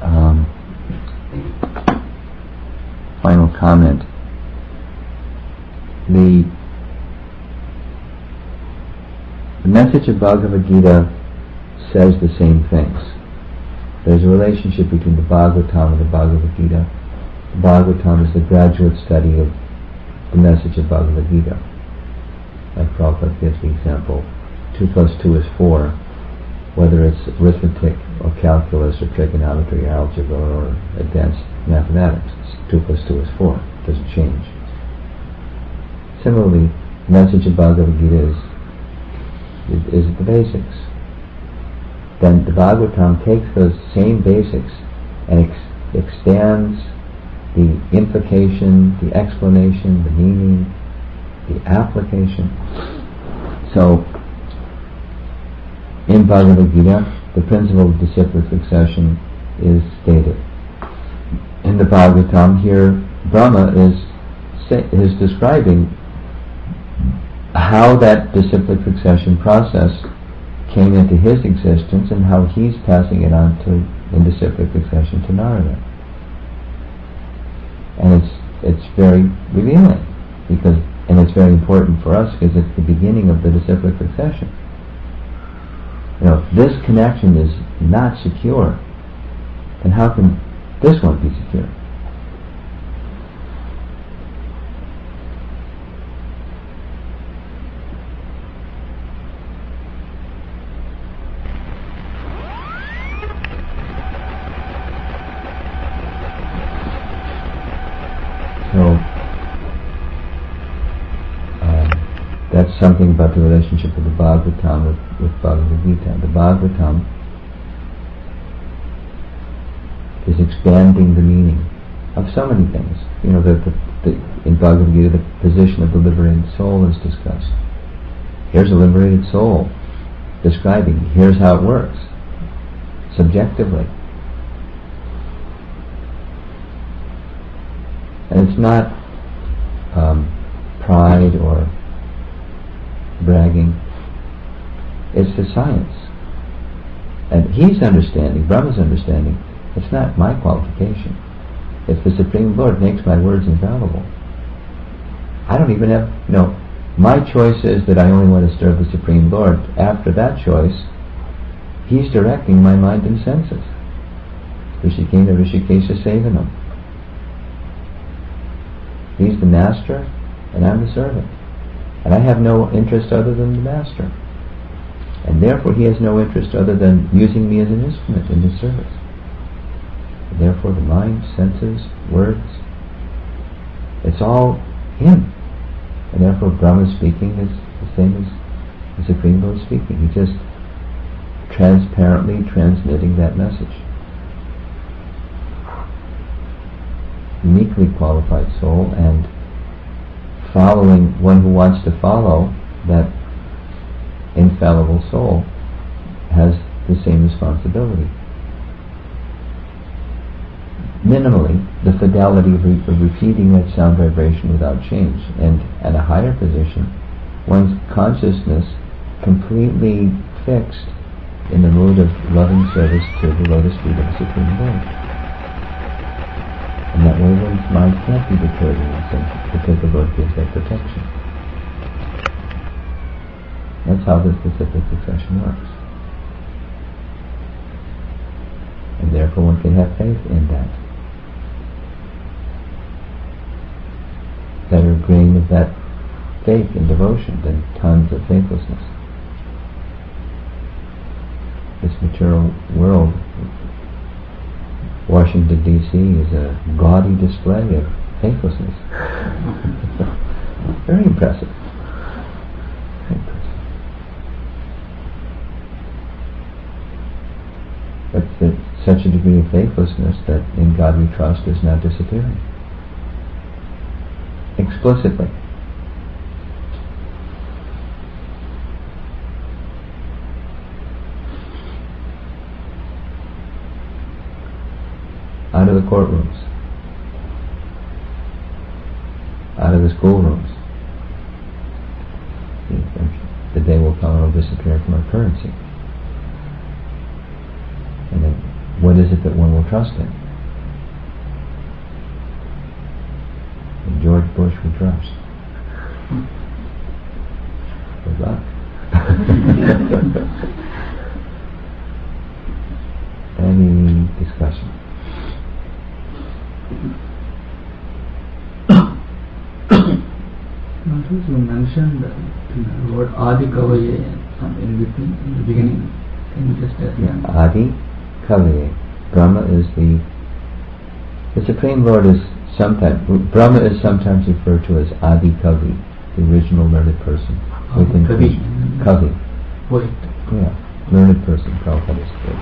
final comment. The message of Bhagavad Gita says the same things. There's a relationship between the Bhagavatam and the Bhagavad Gita. The Bhagavatam is the graduate study of the message of Bhagavad Gita. Like Prabhupada gives the example, 2 + 2 is 4. Whether it's arithmetic or calculus or trigonometry or algebra or advanced mathematics, 2 + 2 is 4. It doesn't change. Similarly, the message of Bhagavad Gita is the basics. Then the Bhagavatam takes those same basics and extends the implication, the explanation, the meaning, the application. So, in Bhagavad Gita, the principle of disciplic succession is stated. In the Bhagavatam here, Brahma is describing how that disciplic succession process came into his existence and how he's passing it on in disciplic succession to Narada. And it's very revealing, and it's very important for us because it's the beginning of the disciplic succession. If this connection is not secure, then how can this one be secure? So, that's something about the relationship of the Bhagavatam with Bhagavad Gita. The Bhagavatam is expanding the meaning of so many things. In Bhagavad Gita, the position of the liberated soul is discussed. Here's a liberated soul describing, here's how it works, subjectively. And it's not pride or bragging. It's the science. And he's understanding, Brahma's understanding, it's not my qualification. If the Supreme Lord makes my words infallible, I don't even have, my choice is that I only want to serve the Supreme Lord. After that choice, he's directing my mind and senses. Rishikena Rishikesha Sevanam. He's the master, and I'm the servant. And I have no interest other than the master. And therefore he has no interest other than using me as an instrument in his service. And therefore the mind, senses, words, it's all him. And therefore Brahma speaking is the same as the Supreme Lord speaking. He's just transparently transmitting that message. Uniquely qualified soul, and following one who wants to follow that infallible soul has the same responsibility. Minimally, the fidelity of repeating that sound vibration without change, and at a higher position, one's consciousness completely fixed in the mood of loving service to the lotus feet of the Supreme Lord. And that way one's mind can't be deterred in that sense, because the Lord gives that protection. That's how the specific succession works. And therefore one can have faith in that. Better grain of that faith and devotion than tons of faithlessness. This material world, Washington D.C. is a gaudy display of faithlessness. Very impressive. Very impressive. But such a degree of faithlessness that in God we trust is now disappearing. Explicitly. Out of the courtrooms, out of the schoolrooms, the day will come and will disappear from our currency. And then, what is it that one will trust in? And George Bush we trust. Good luck. Any discussion? You mentioned the word Adi Kavaye in the beginning. Can you just Adi Kavaye. Brahma is the Supreme Lord is sometimes, Brahma is sometimes referred to as Adi Kavi, the original learned person. Within Kavi. Kavi. Poet. Yeah, learned person, Prabhupada said.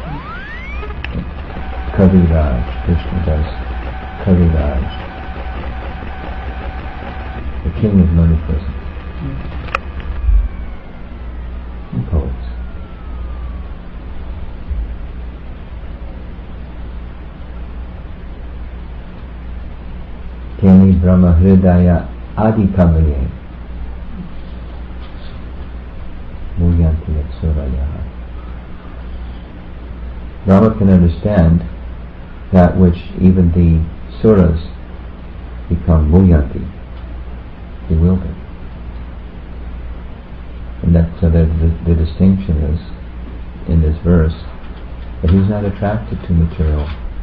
Kavi Raj, Krishna does Kavi Raj. The king of learned persons. And poets. Teni Brahma Hridaya Adi Kavaye Muyanti Suraya. Brahma can understand that which even the suras become Muyanti, bewildered. And that, so that the distinction is, in this verse, that he's not attracted to material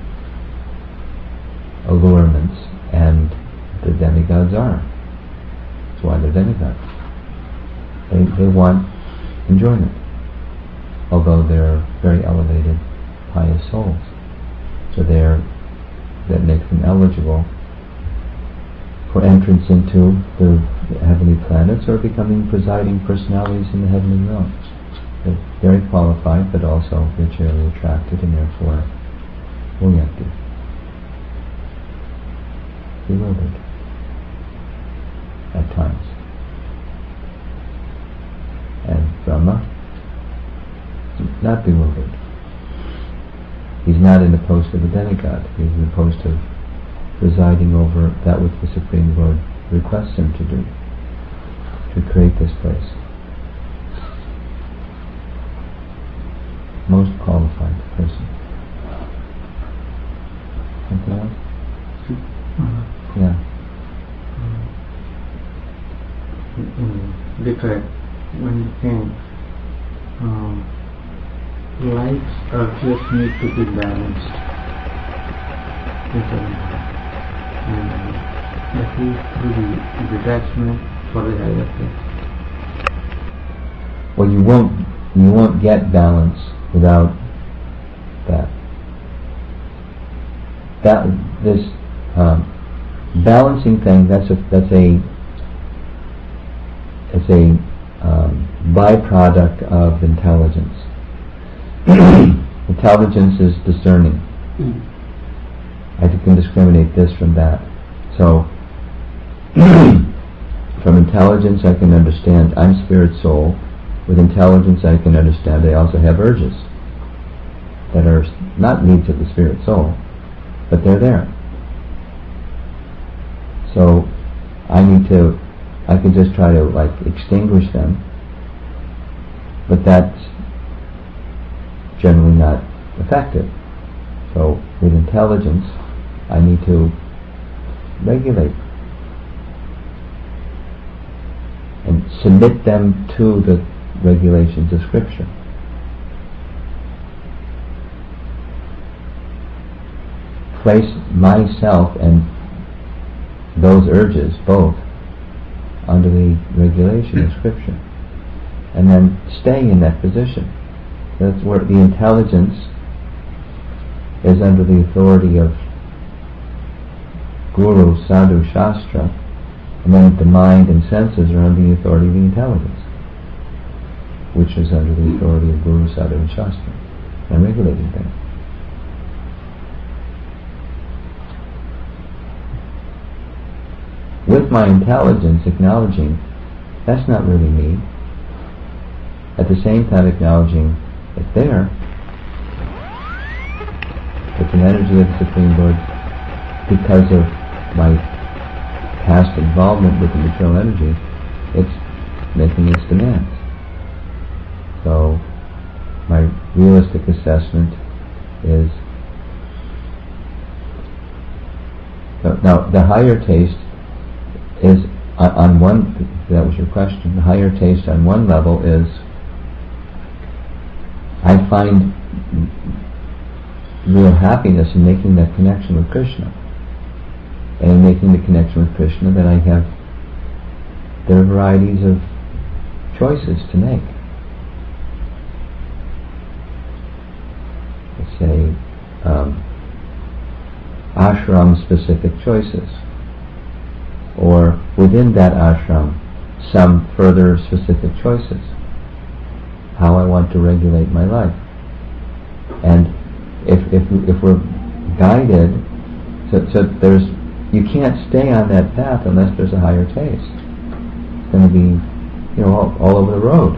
allurements, and the demigods are. That's why they're demigods. They want enjoyment, although they're very elevated, pious souls. So that makes them eligible for entrance into the heavenly planets or becoming presiding personalities in the heavenly realms. They're very qualified, but also materially attracted, and therefore Muyanti, bewildered at times. And Brahma, not bewildered. He's not in the post of a demigod. He's in the post of presiding over that which the Supreme Lord requests him to do, to create this place. Most qualified person. Something else? Yeah. Because when you think lights just need to be balanced. And That is through the detachment for the higher place. Well, you won't get balance without that. This balancing thing, that's a byproduct of intelligence. Intelligence is discerning. I can discriminate this from that. So, from intelligence I can understand I'm spirit soul. With intelligence I can understand I also have urges that are not needs of the spirit soul, but they're there. So I can just try to extinguish them, but that's generally not effective. So with intelligence I need to regulate and submit them to the regulations of Scripture. Place myself and those urges both under the regulation of Scripture, and then stay in that position. That's where the intelligence is under the authority of Guru, Sadhu, Shastra, and then the mind and senses are under the authority of the intelligence, which is under the authority of Guru, Sadhu, and Shastra, and regulating things. With my intelligence acknowledging that's not really me, at the same time acknowledging it's there, it's an energy of the Supreme Lord because of my past involvement with the material energy, it's making its demands. So my realistic assessment is, now the higher taste is on one, that was your question, the higher taste on one level is I find real happiness in making that connection with Krishna. And in making the connection with Krishna, then there are varieties of choices to make. Let's say ashram-specific choices, or within that ashram, some further specific choices. How I want to regulate my life, and if we're guided, so you can't stay on that path unless there's a higher taste. It's going to be, all over the road,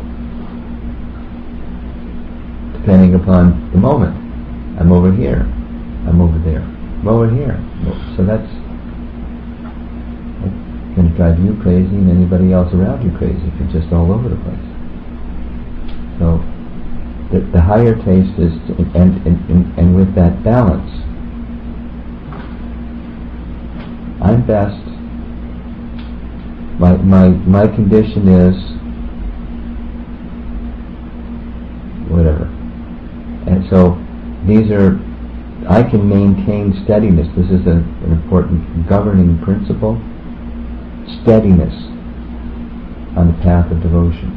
depending upon the moment. I'm over here, I'm over there, I'm over here. So that's going to drive you crazy and anybody else around you crazy if you're just all over the place. So the higher taste is, and with that balance, I'm best. My condition is whatever, and so I can maintain steadiness. This is an important governing principle. Steadiness on the path of devotion.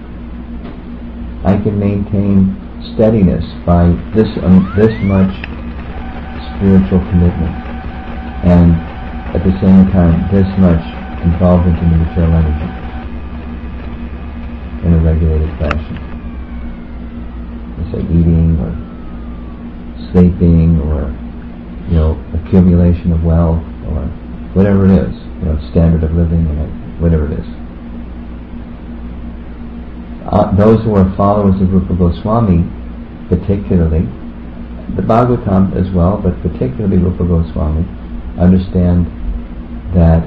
I can maintain steadiness by this much spiritual commitment, and at the same time this much involvement in the material energy in a regulated fashion. Let's say eating or sleeping or accumulation of wealth or whatever it is, standard of living, whatever it is. Those who are followers of Rupa Goswami, particularly, the Bhagavatam as well, but particularly Rupa Goswami, understand that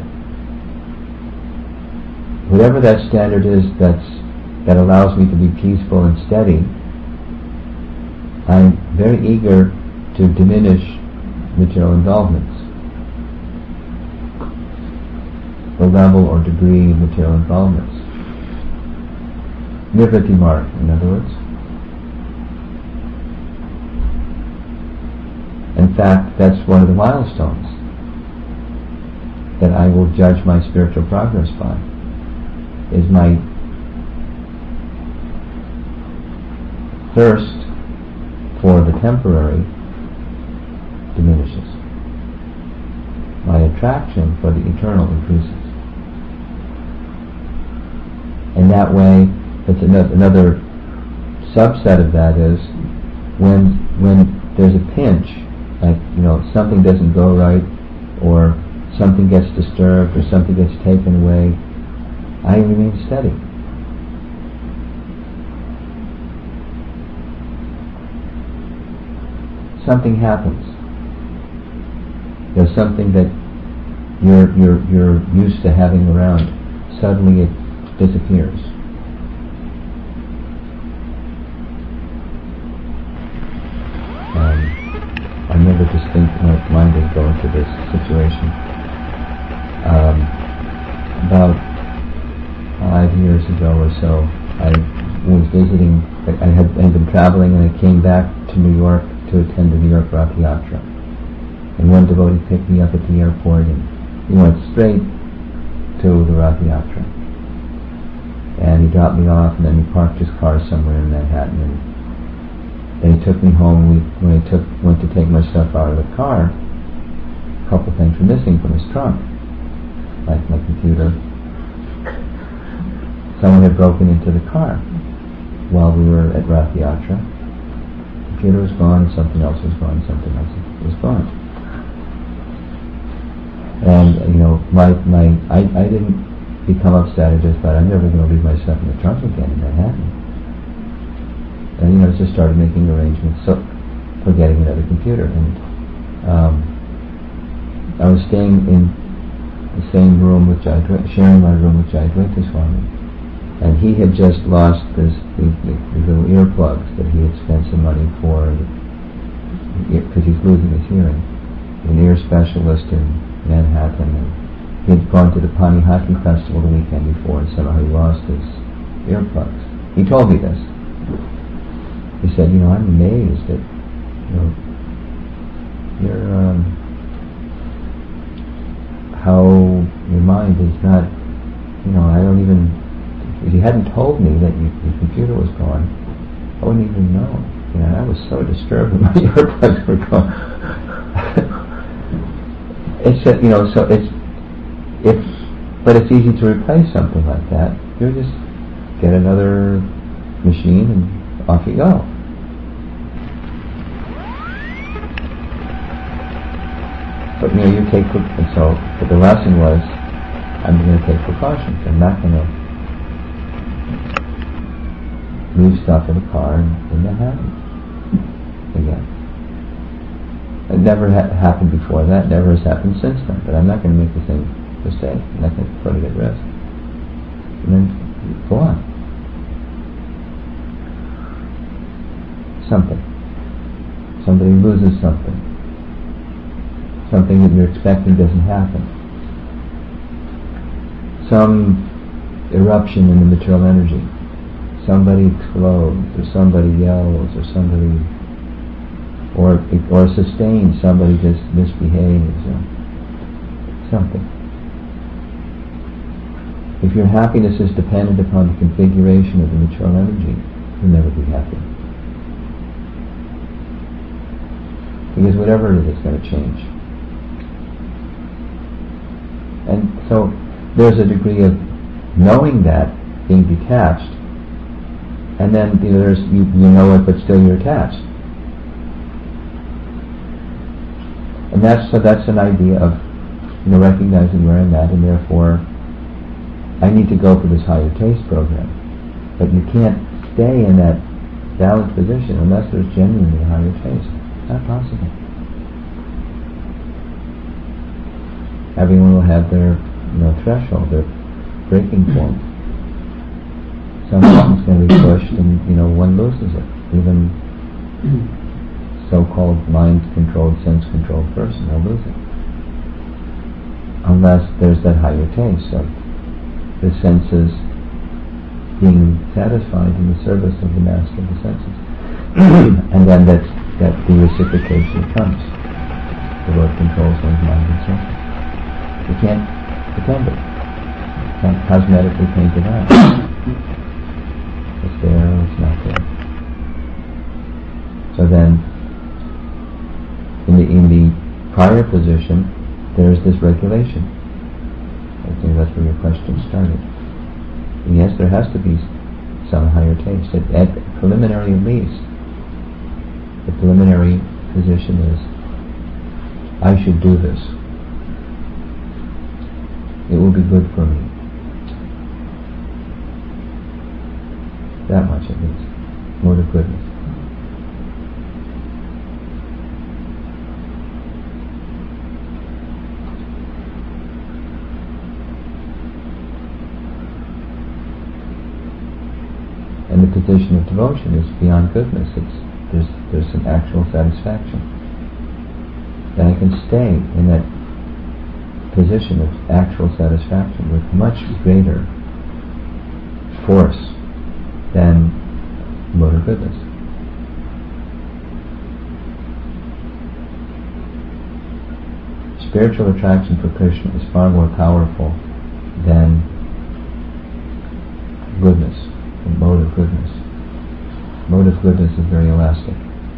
whatever that standard is that allows me to be peaceful and steady, I'm very eager to diminish material involvements, the level or degree of material involvements. Nirvati marg, in other words. In fact, that's one of the milestones. that I will judge my spiritual progress by, is my thirst for the temporary diminishes. My attraction for the eternal increases. And that way, it's another subset of that is when there's a pinch, like, something doesn't go right, or something gets disturbed, or something gets taken away, I remain steady. Something happens. There's something that you're used to having around. Suddenly it disappears. I remember my mind was going to this situation. About 5 years ago or so, I was visiting. I had been traveling, and I came back to New York to attend the New York Rath Yatra. And one devotee picked me up at the airport, and he went straight to the Rath Yatra. And he dropped me off, and then he parked his car somewhere in Manhattan, and then he took me home. When I went to take my stuff out of the car, a couple things were missing from his trunk, like my computer. Someone had broken into the car while we were at Rath Yatra. The computer was gone, something else was gone, something else was gone. And I didn't become upset. I just thought, I'm never going to leave my stuff in the trunk again in Manhattan. And I just started making arrangements for getting another computer. And I was staying in the same room sharing my room with Jayadvaita Swami. And he had just lost these little earplugs that he had spent some money for, because he's losing his hearing. An ear specialist in Manhattan, and he had gone to the Panihati festival the weekend before, and somehow he lost his earplugs. He told me this. He said, I'm amazed that how your mind is not, I don't even. If you hadn't told me that your computer was gone, I wouldn't even know. I was so disturbed when my earplugs were gone. But it's easy to replace something like that. You just get another machine and off you go. But you take, but the lesson was, I'm going to take precautions. I'm not going to leave stuff in the car in Manhattan again. It never happened before that, never has happened since then, but I'm not going to make the same mistake. I'm not going to put it at risk. And then go on. Somebody loses something. Something that you're expecting doesn't happen. Some eruption in the material energy. Somebody explodes, or somebody yells, or sustains, somebody just misbehaves, or something. If your happiness is dependent upon the configuration of the material energy, you'll never be happy. Because whatever it is, it's going to change. And so there's a degree of knowing that, being detached, and then there's you know it, but still you're attached. And that's an idea of recognizing where I'm at, and therefore I need to go for this higher taste program. But you can't stay in that balanced position unless there's genuinely a higher taste. It's not possible. Everyone will have their threshold, their breaking point. Something's going to be pushed, and one loses it. Even so-called mind-controlled, sense-controlled person, they'll lose it. Unless there's that higher taste of the senses being satisfied in the service of the master of the senses. And then that the reciprocation comes. The Lord controls one's mind and senses. You can't pretend it. You can't cosmetically paint it on. It's there or it's not there. So then, in the prior position, there is this regulation. I think that's where your question started. And yes, there has to be some higher taste. At preliminary at least, the preliminary position is, I should do this. It will be good for me. That much at least. Mode of goodness. And the position of devotion is beyond goodness. There's some actual satisfaction. Then I can stay in that position of actual satisfaction with much greater force than mode of goodness. Spiritual attraction for Krishna is far more powerful than goodness, the mode of goodness. Mode of goodness is very elastic.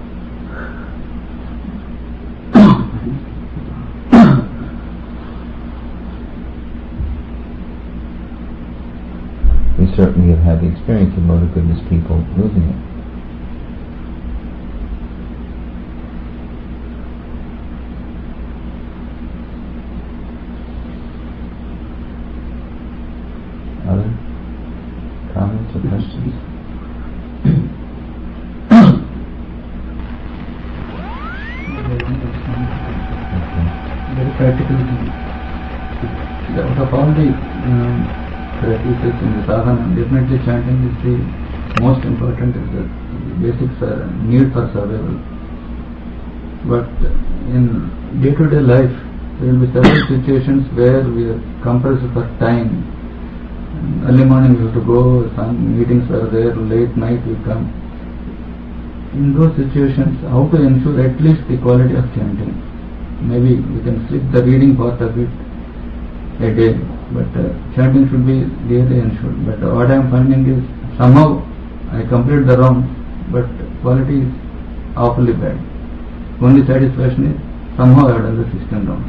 We certainly have had the experience of mode of goodness people losing it. Other comments or questions? Very practical thing. Out of all the practices in the sadhana, definitely chanting is the most important, is the basic need for survival. But in day-to-day life, there will be several situations where we are compressed for time. Early morning we have to go, some meetings are there, late night we come. In those situations, how to ensure at least the quality of chanting? Maybe we can slip the reading part of it a day, but chanting should be daily ensured. But what I am finding is, somehow I complete the round, but quality is awfully bad. Only satisfaction is, somehow I have done the 16 rounds.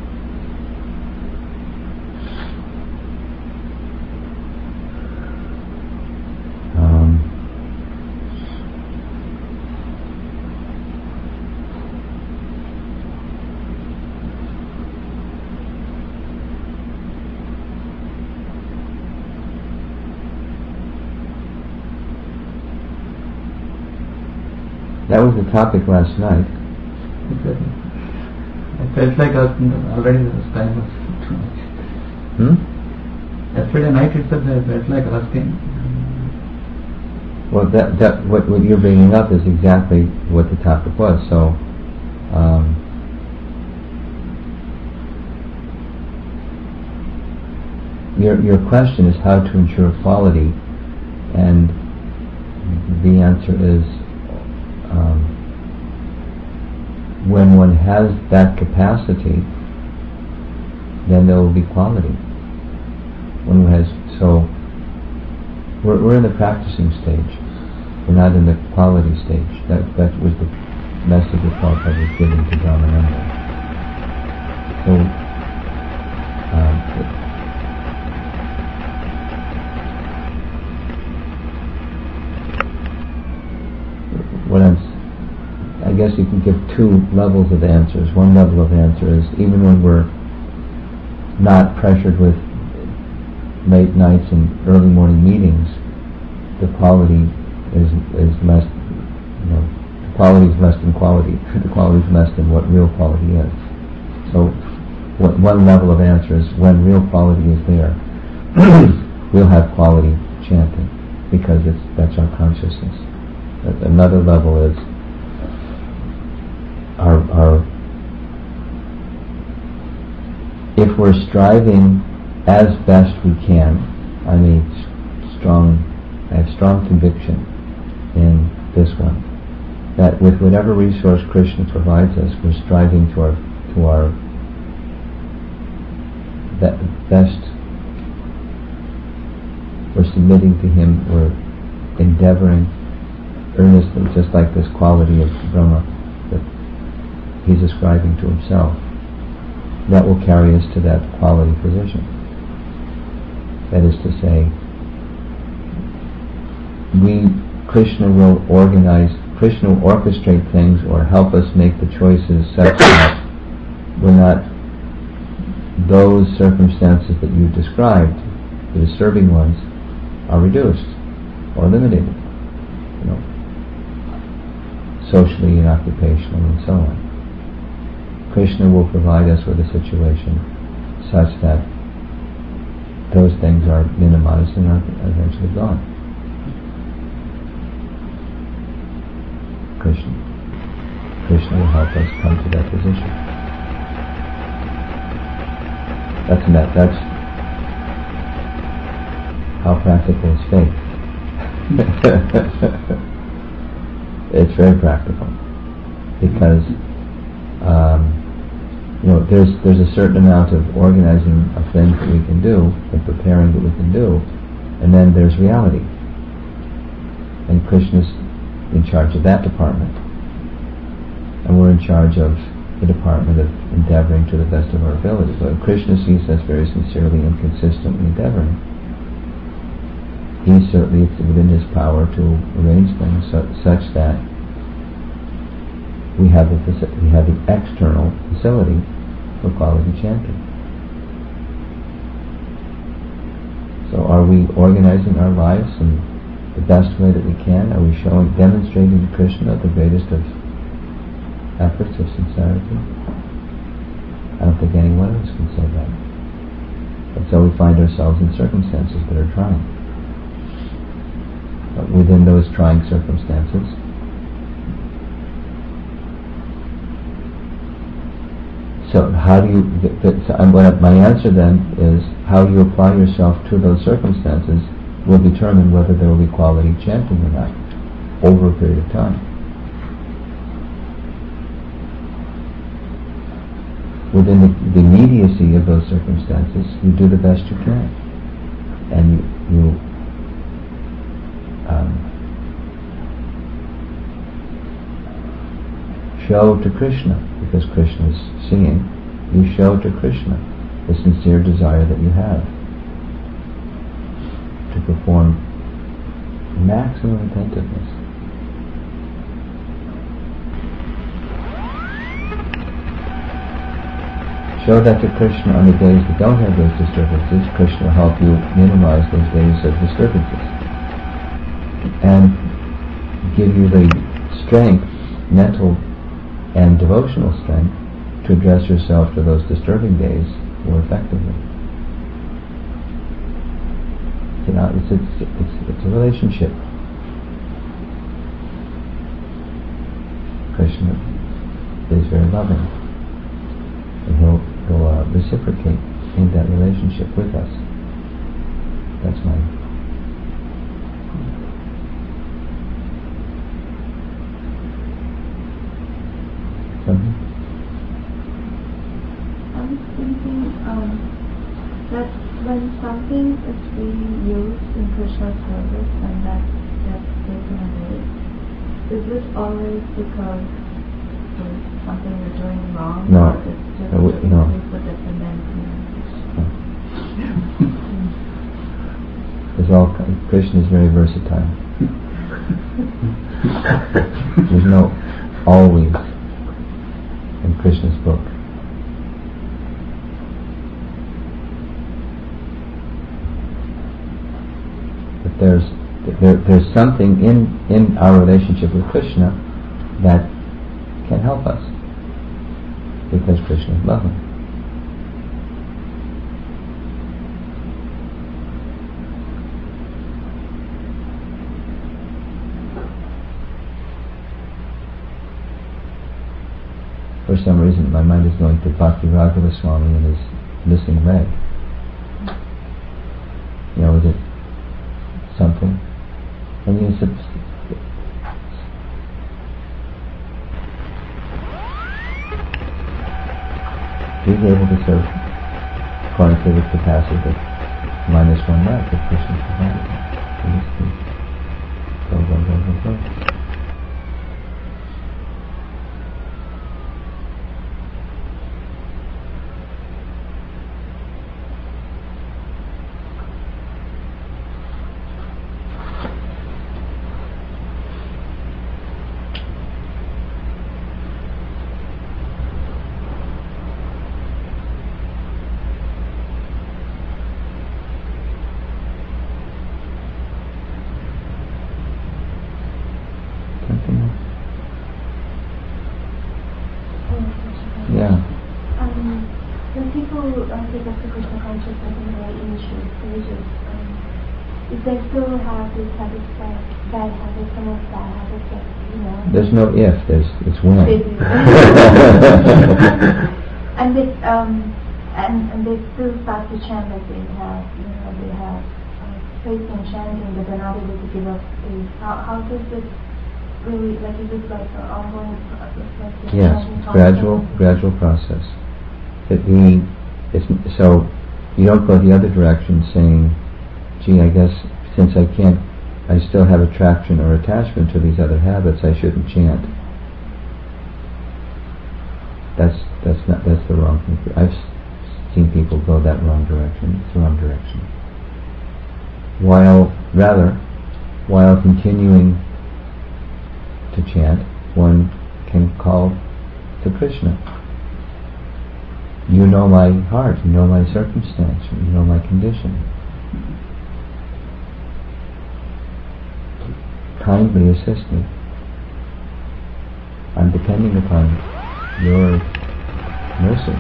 That was the topic last night. Exactly. I felt like asking already this time was too much. Yesterday night itself I felt like asking. Well, what you're bringing up is exactly what the topic was. So, your question is how to ensure quality, and the answer is, when one has that capacity, then there will be quality. When one has, so we're in the practicing stage. We're not in the quality stage. That was the message that Prabhupada was giving to Brahmananda. So I guess you can give two levels of answers. One level of answer is, even when we're not pressured with late nights and early morning meetings, the quality is less. The quality is less than quality. The quality is less than what real quality is. So, one level of answer is, when real quality is there, we'll have quality chanting, because that's our consciousness. Another level is, if we're striving as best we can, I have strong conviction in this one, that with whatever resource Krishna provides us, we're striving to our best, we're submitting to Him, we're endeavoring earnestly, just like this quality of Brahma that He's ascribing to Himself. That will carry us to that quality position. That is to say, Krishna will orchestrate things or help us make the choices such that we're not, those circumstances that you described, the disturbing ones, are reduced or eliminated, socially and occupationally and so on. Krishna will provide us with a situation such that those things are minimized and are eventually gone. Krishna will help us come to that position. That's how practical is faith. It's very practical because there's a certain amount of organizing of things that we can do and preparing that we can do, and then there's reality. And Krishna's in charge of that department, and we're in charge of the department of endeavoring to the best of our ability. But Krishna sees us very sincerely and consistently endeavoring. He certainly, it's within His power to arrange things such that we have the external facility for quality chanting. So are we organizing our lives in the best way that we can? Are we demonstrating to Krishna the greatest of efforts of sincerity? I don't think any one of us can say that. But so we find ourselves in circumstances that are trying. But within those trying circumstances, so how do you, my answer then is, how you apply yourself to those circumstances will determine whether there will be quality chanting or not over a period of time. Within the immediacy of those circumstances, you do the best you can, and you show to Krishna, because Krishna is seeing, you show to Krishna the sincere desire that you have to perform maximum attentiveness. Show that to Krishna on the days that don't have those disturbances. Krishna will help you minimize those days of disturbances and give you the strength, mental and devotional strength, to address yourself to those disturbing days more effectively. It's a relationship. Krishna is very loving, and he'll reciprocate in that relationship with us. That's my something. I was thinking that when something is being used in Krishna's service and that gets taken away, is it always because there's something you're doing wrong? No. Or it's just No. for dependency? Krishna is very versatile. There's no always in Krishna's book. But there's something in our relationship with Krishna that can help us, because Krishna is loving. For some reason, my mind is going to Bhakti Raghava Swami and his missing leg. Is it something? And he's able to serve according to the capacity that -1 left that Krishna provided. Go, go, go, go, go. Yeah. When people take up to Krishna consciousness in their initial stages, if they still have this habit, bad habits, some of bad habits, that, There's no if, it's when. and they still start to chant like they have faith in chanting, but they're not able to give up faith. How does this really, like, is it like an ongoing process? Like Yes, gradual process. So you don't go the other direction saying, gee, I guess since I still have attraction or attachment to these other habits, I shouldn't chant. That's the wrong thing. I've seen people go that wrong direction. It's the wrong direction. While continuing to chant, one can call to Krishna. You know my heart, you know my circumstance, you know my condition. Kindly assist me. I'm depending upon your mercy.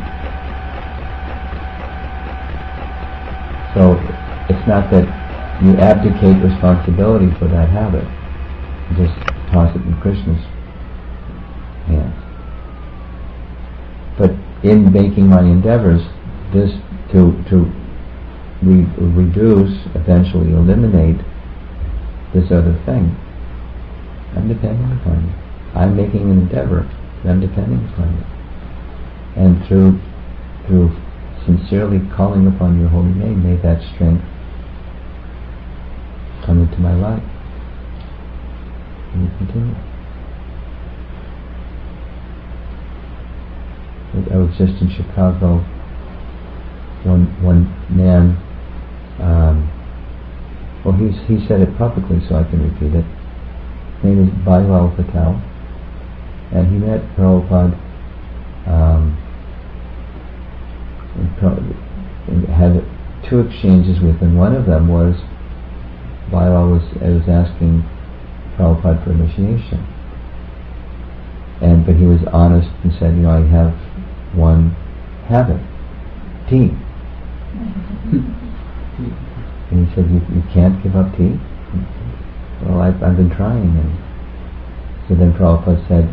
So it's not that you abdicate responsibility for that habit. You just toss it in Krishna's hands. But in making my endeavors, this to reduce, eventually eliminate this other thing, I'm depending upon you. I'm making an endeavor, and I'm depending upon you. And through sincerely calling upon your holy name, may that strength come into my life. And you continue. I was just in Chicago. One man, he said it publicly, so I can repeat it. His name is Bailal Patel, and he met Prabhupada and had 2 exchanges with him. One of them was Bailal was asking Prabhupada for initiation, but he was honest and said, I have one habit, tea. And he said, you can't give up tea? Well, I've been trying. And so then Prabhupada said,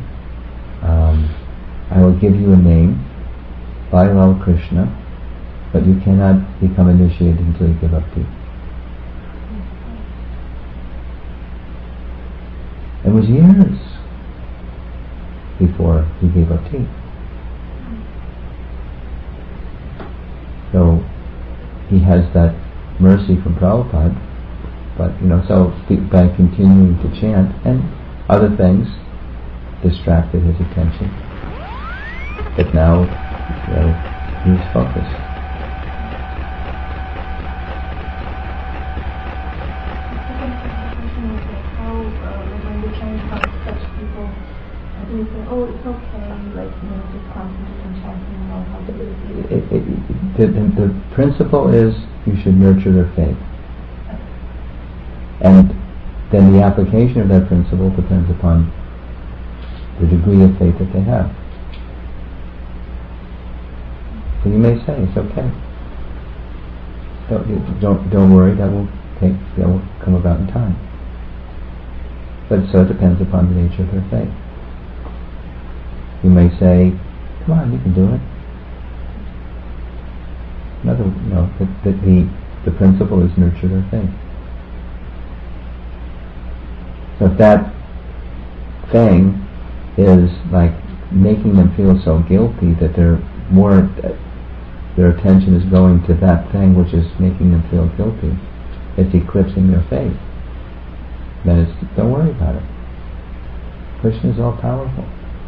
I will give you a name, Bailal Krishna, but you cannot become initiated until you give up tea. It was years before he gave up tea. So he has that mercy from Prabhupada, but so by continuing to chant and other things distracted his attention. But now he's focused. You say, oh, it's okay, just concentrate on chanting and how to do it. The principle is you should nurture their faith. And then the application of that principle depends upon the degree of faith that they have. So you may say, it's okay. Don't worry, that will come about in time. But so it depends upon the nature of their faith. You may say, come on, you can do it. That the principle is nurture their faith. So if that thing is like making them feel so guilty that they're more their attention is going to that thing which is making them feel guilty, it's eclipsing their faith, then don't worry about it. Krishna is all powerful.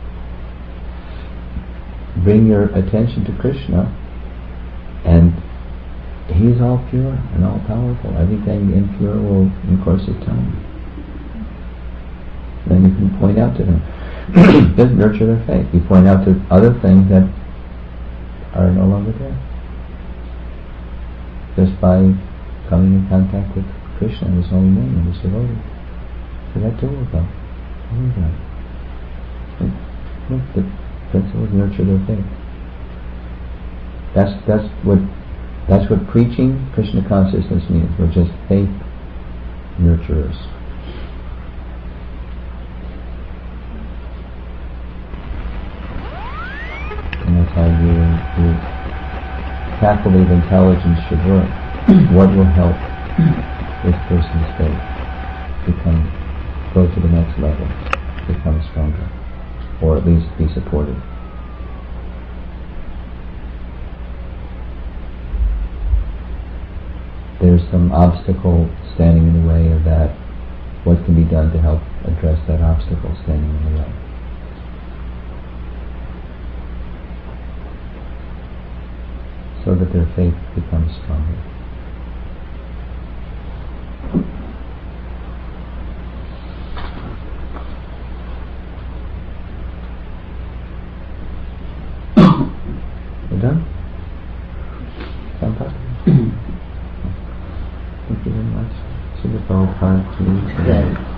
Bring your attention to Krishna, and He's all pure and all powerful. Everything impure will, in course of time. Then you can point out to them. Just nurture their faith. You point out to other things that are no longer there. Just by coming in contact with Krishna and His holy name and His devotee. So that too will go. Look, the principle is nurture their faith. That's what preaching Krishna consciousness means. We're just faith nurturers. And that's how your faculty of intelligence should work. What will help this person's faith go to the next level, become stronger, or at least be supported. There's some obstacle standing in the way of that. What can be done to help address that obstacle standing in the way? So that their faith becomes stronger. We're done? Thank you very much. Srila Prabhupada, please.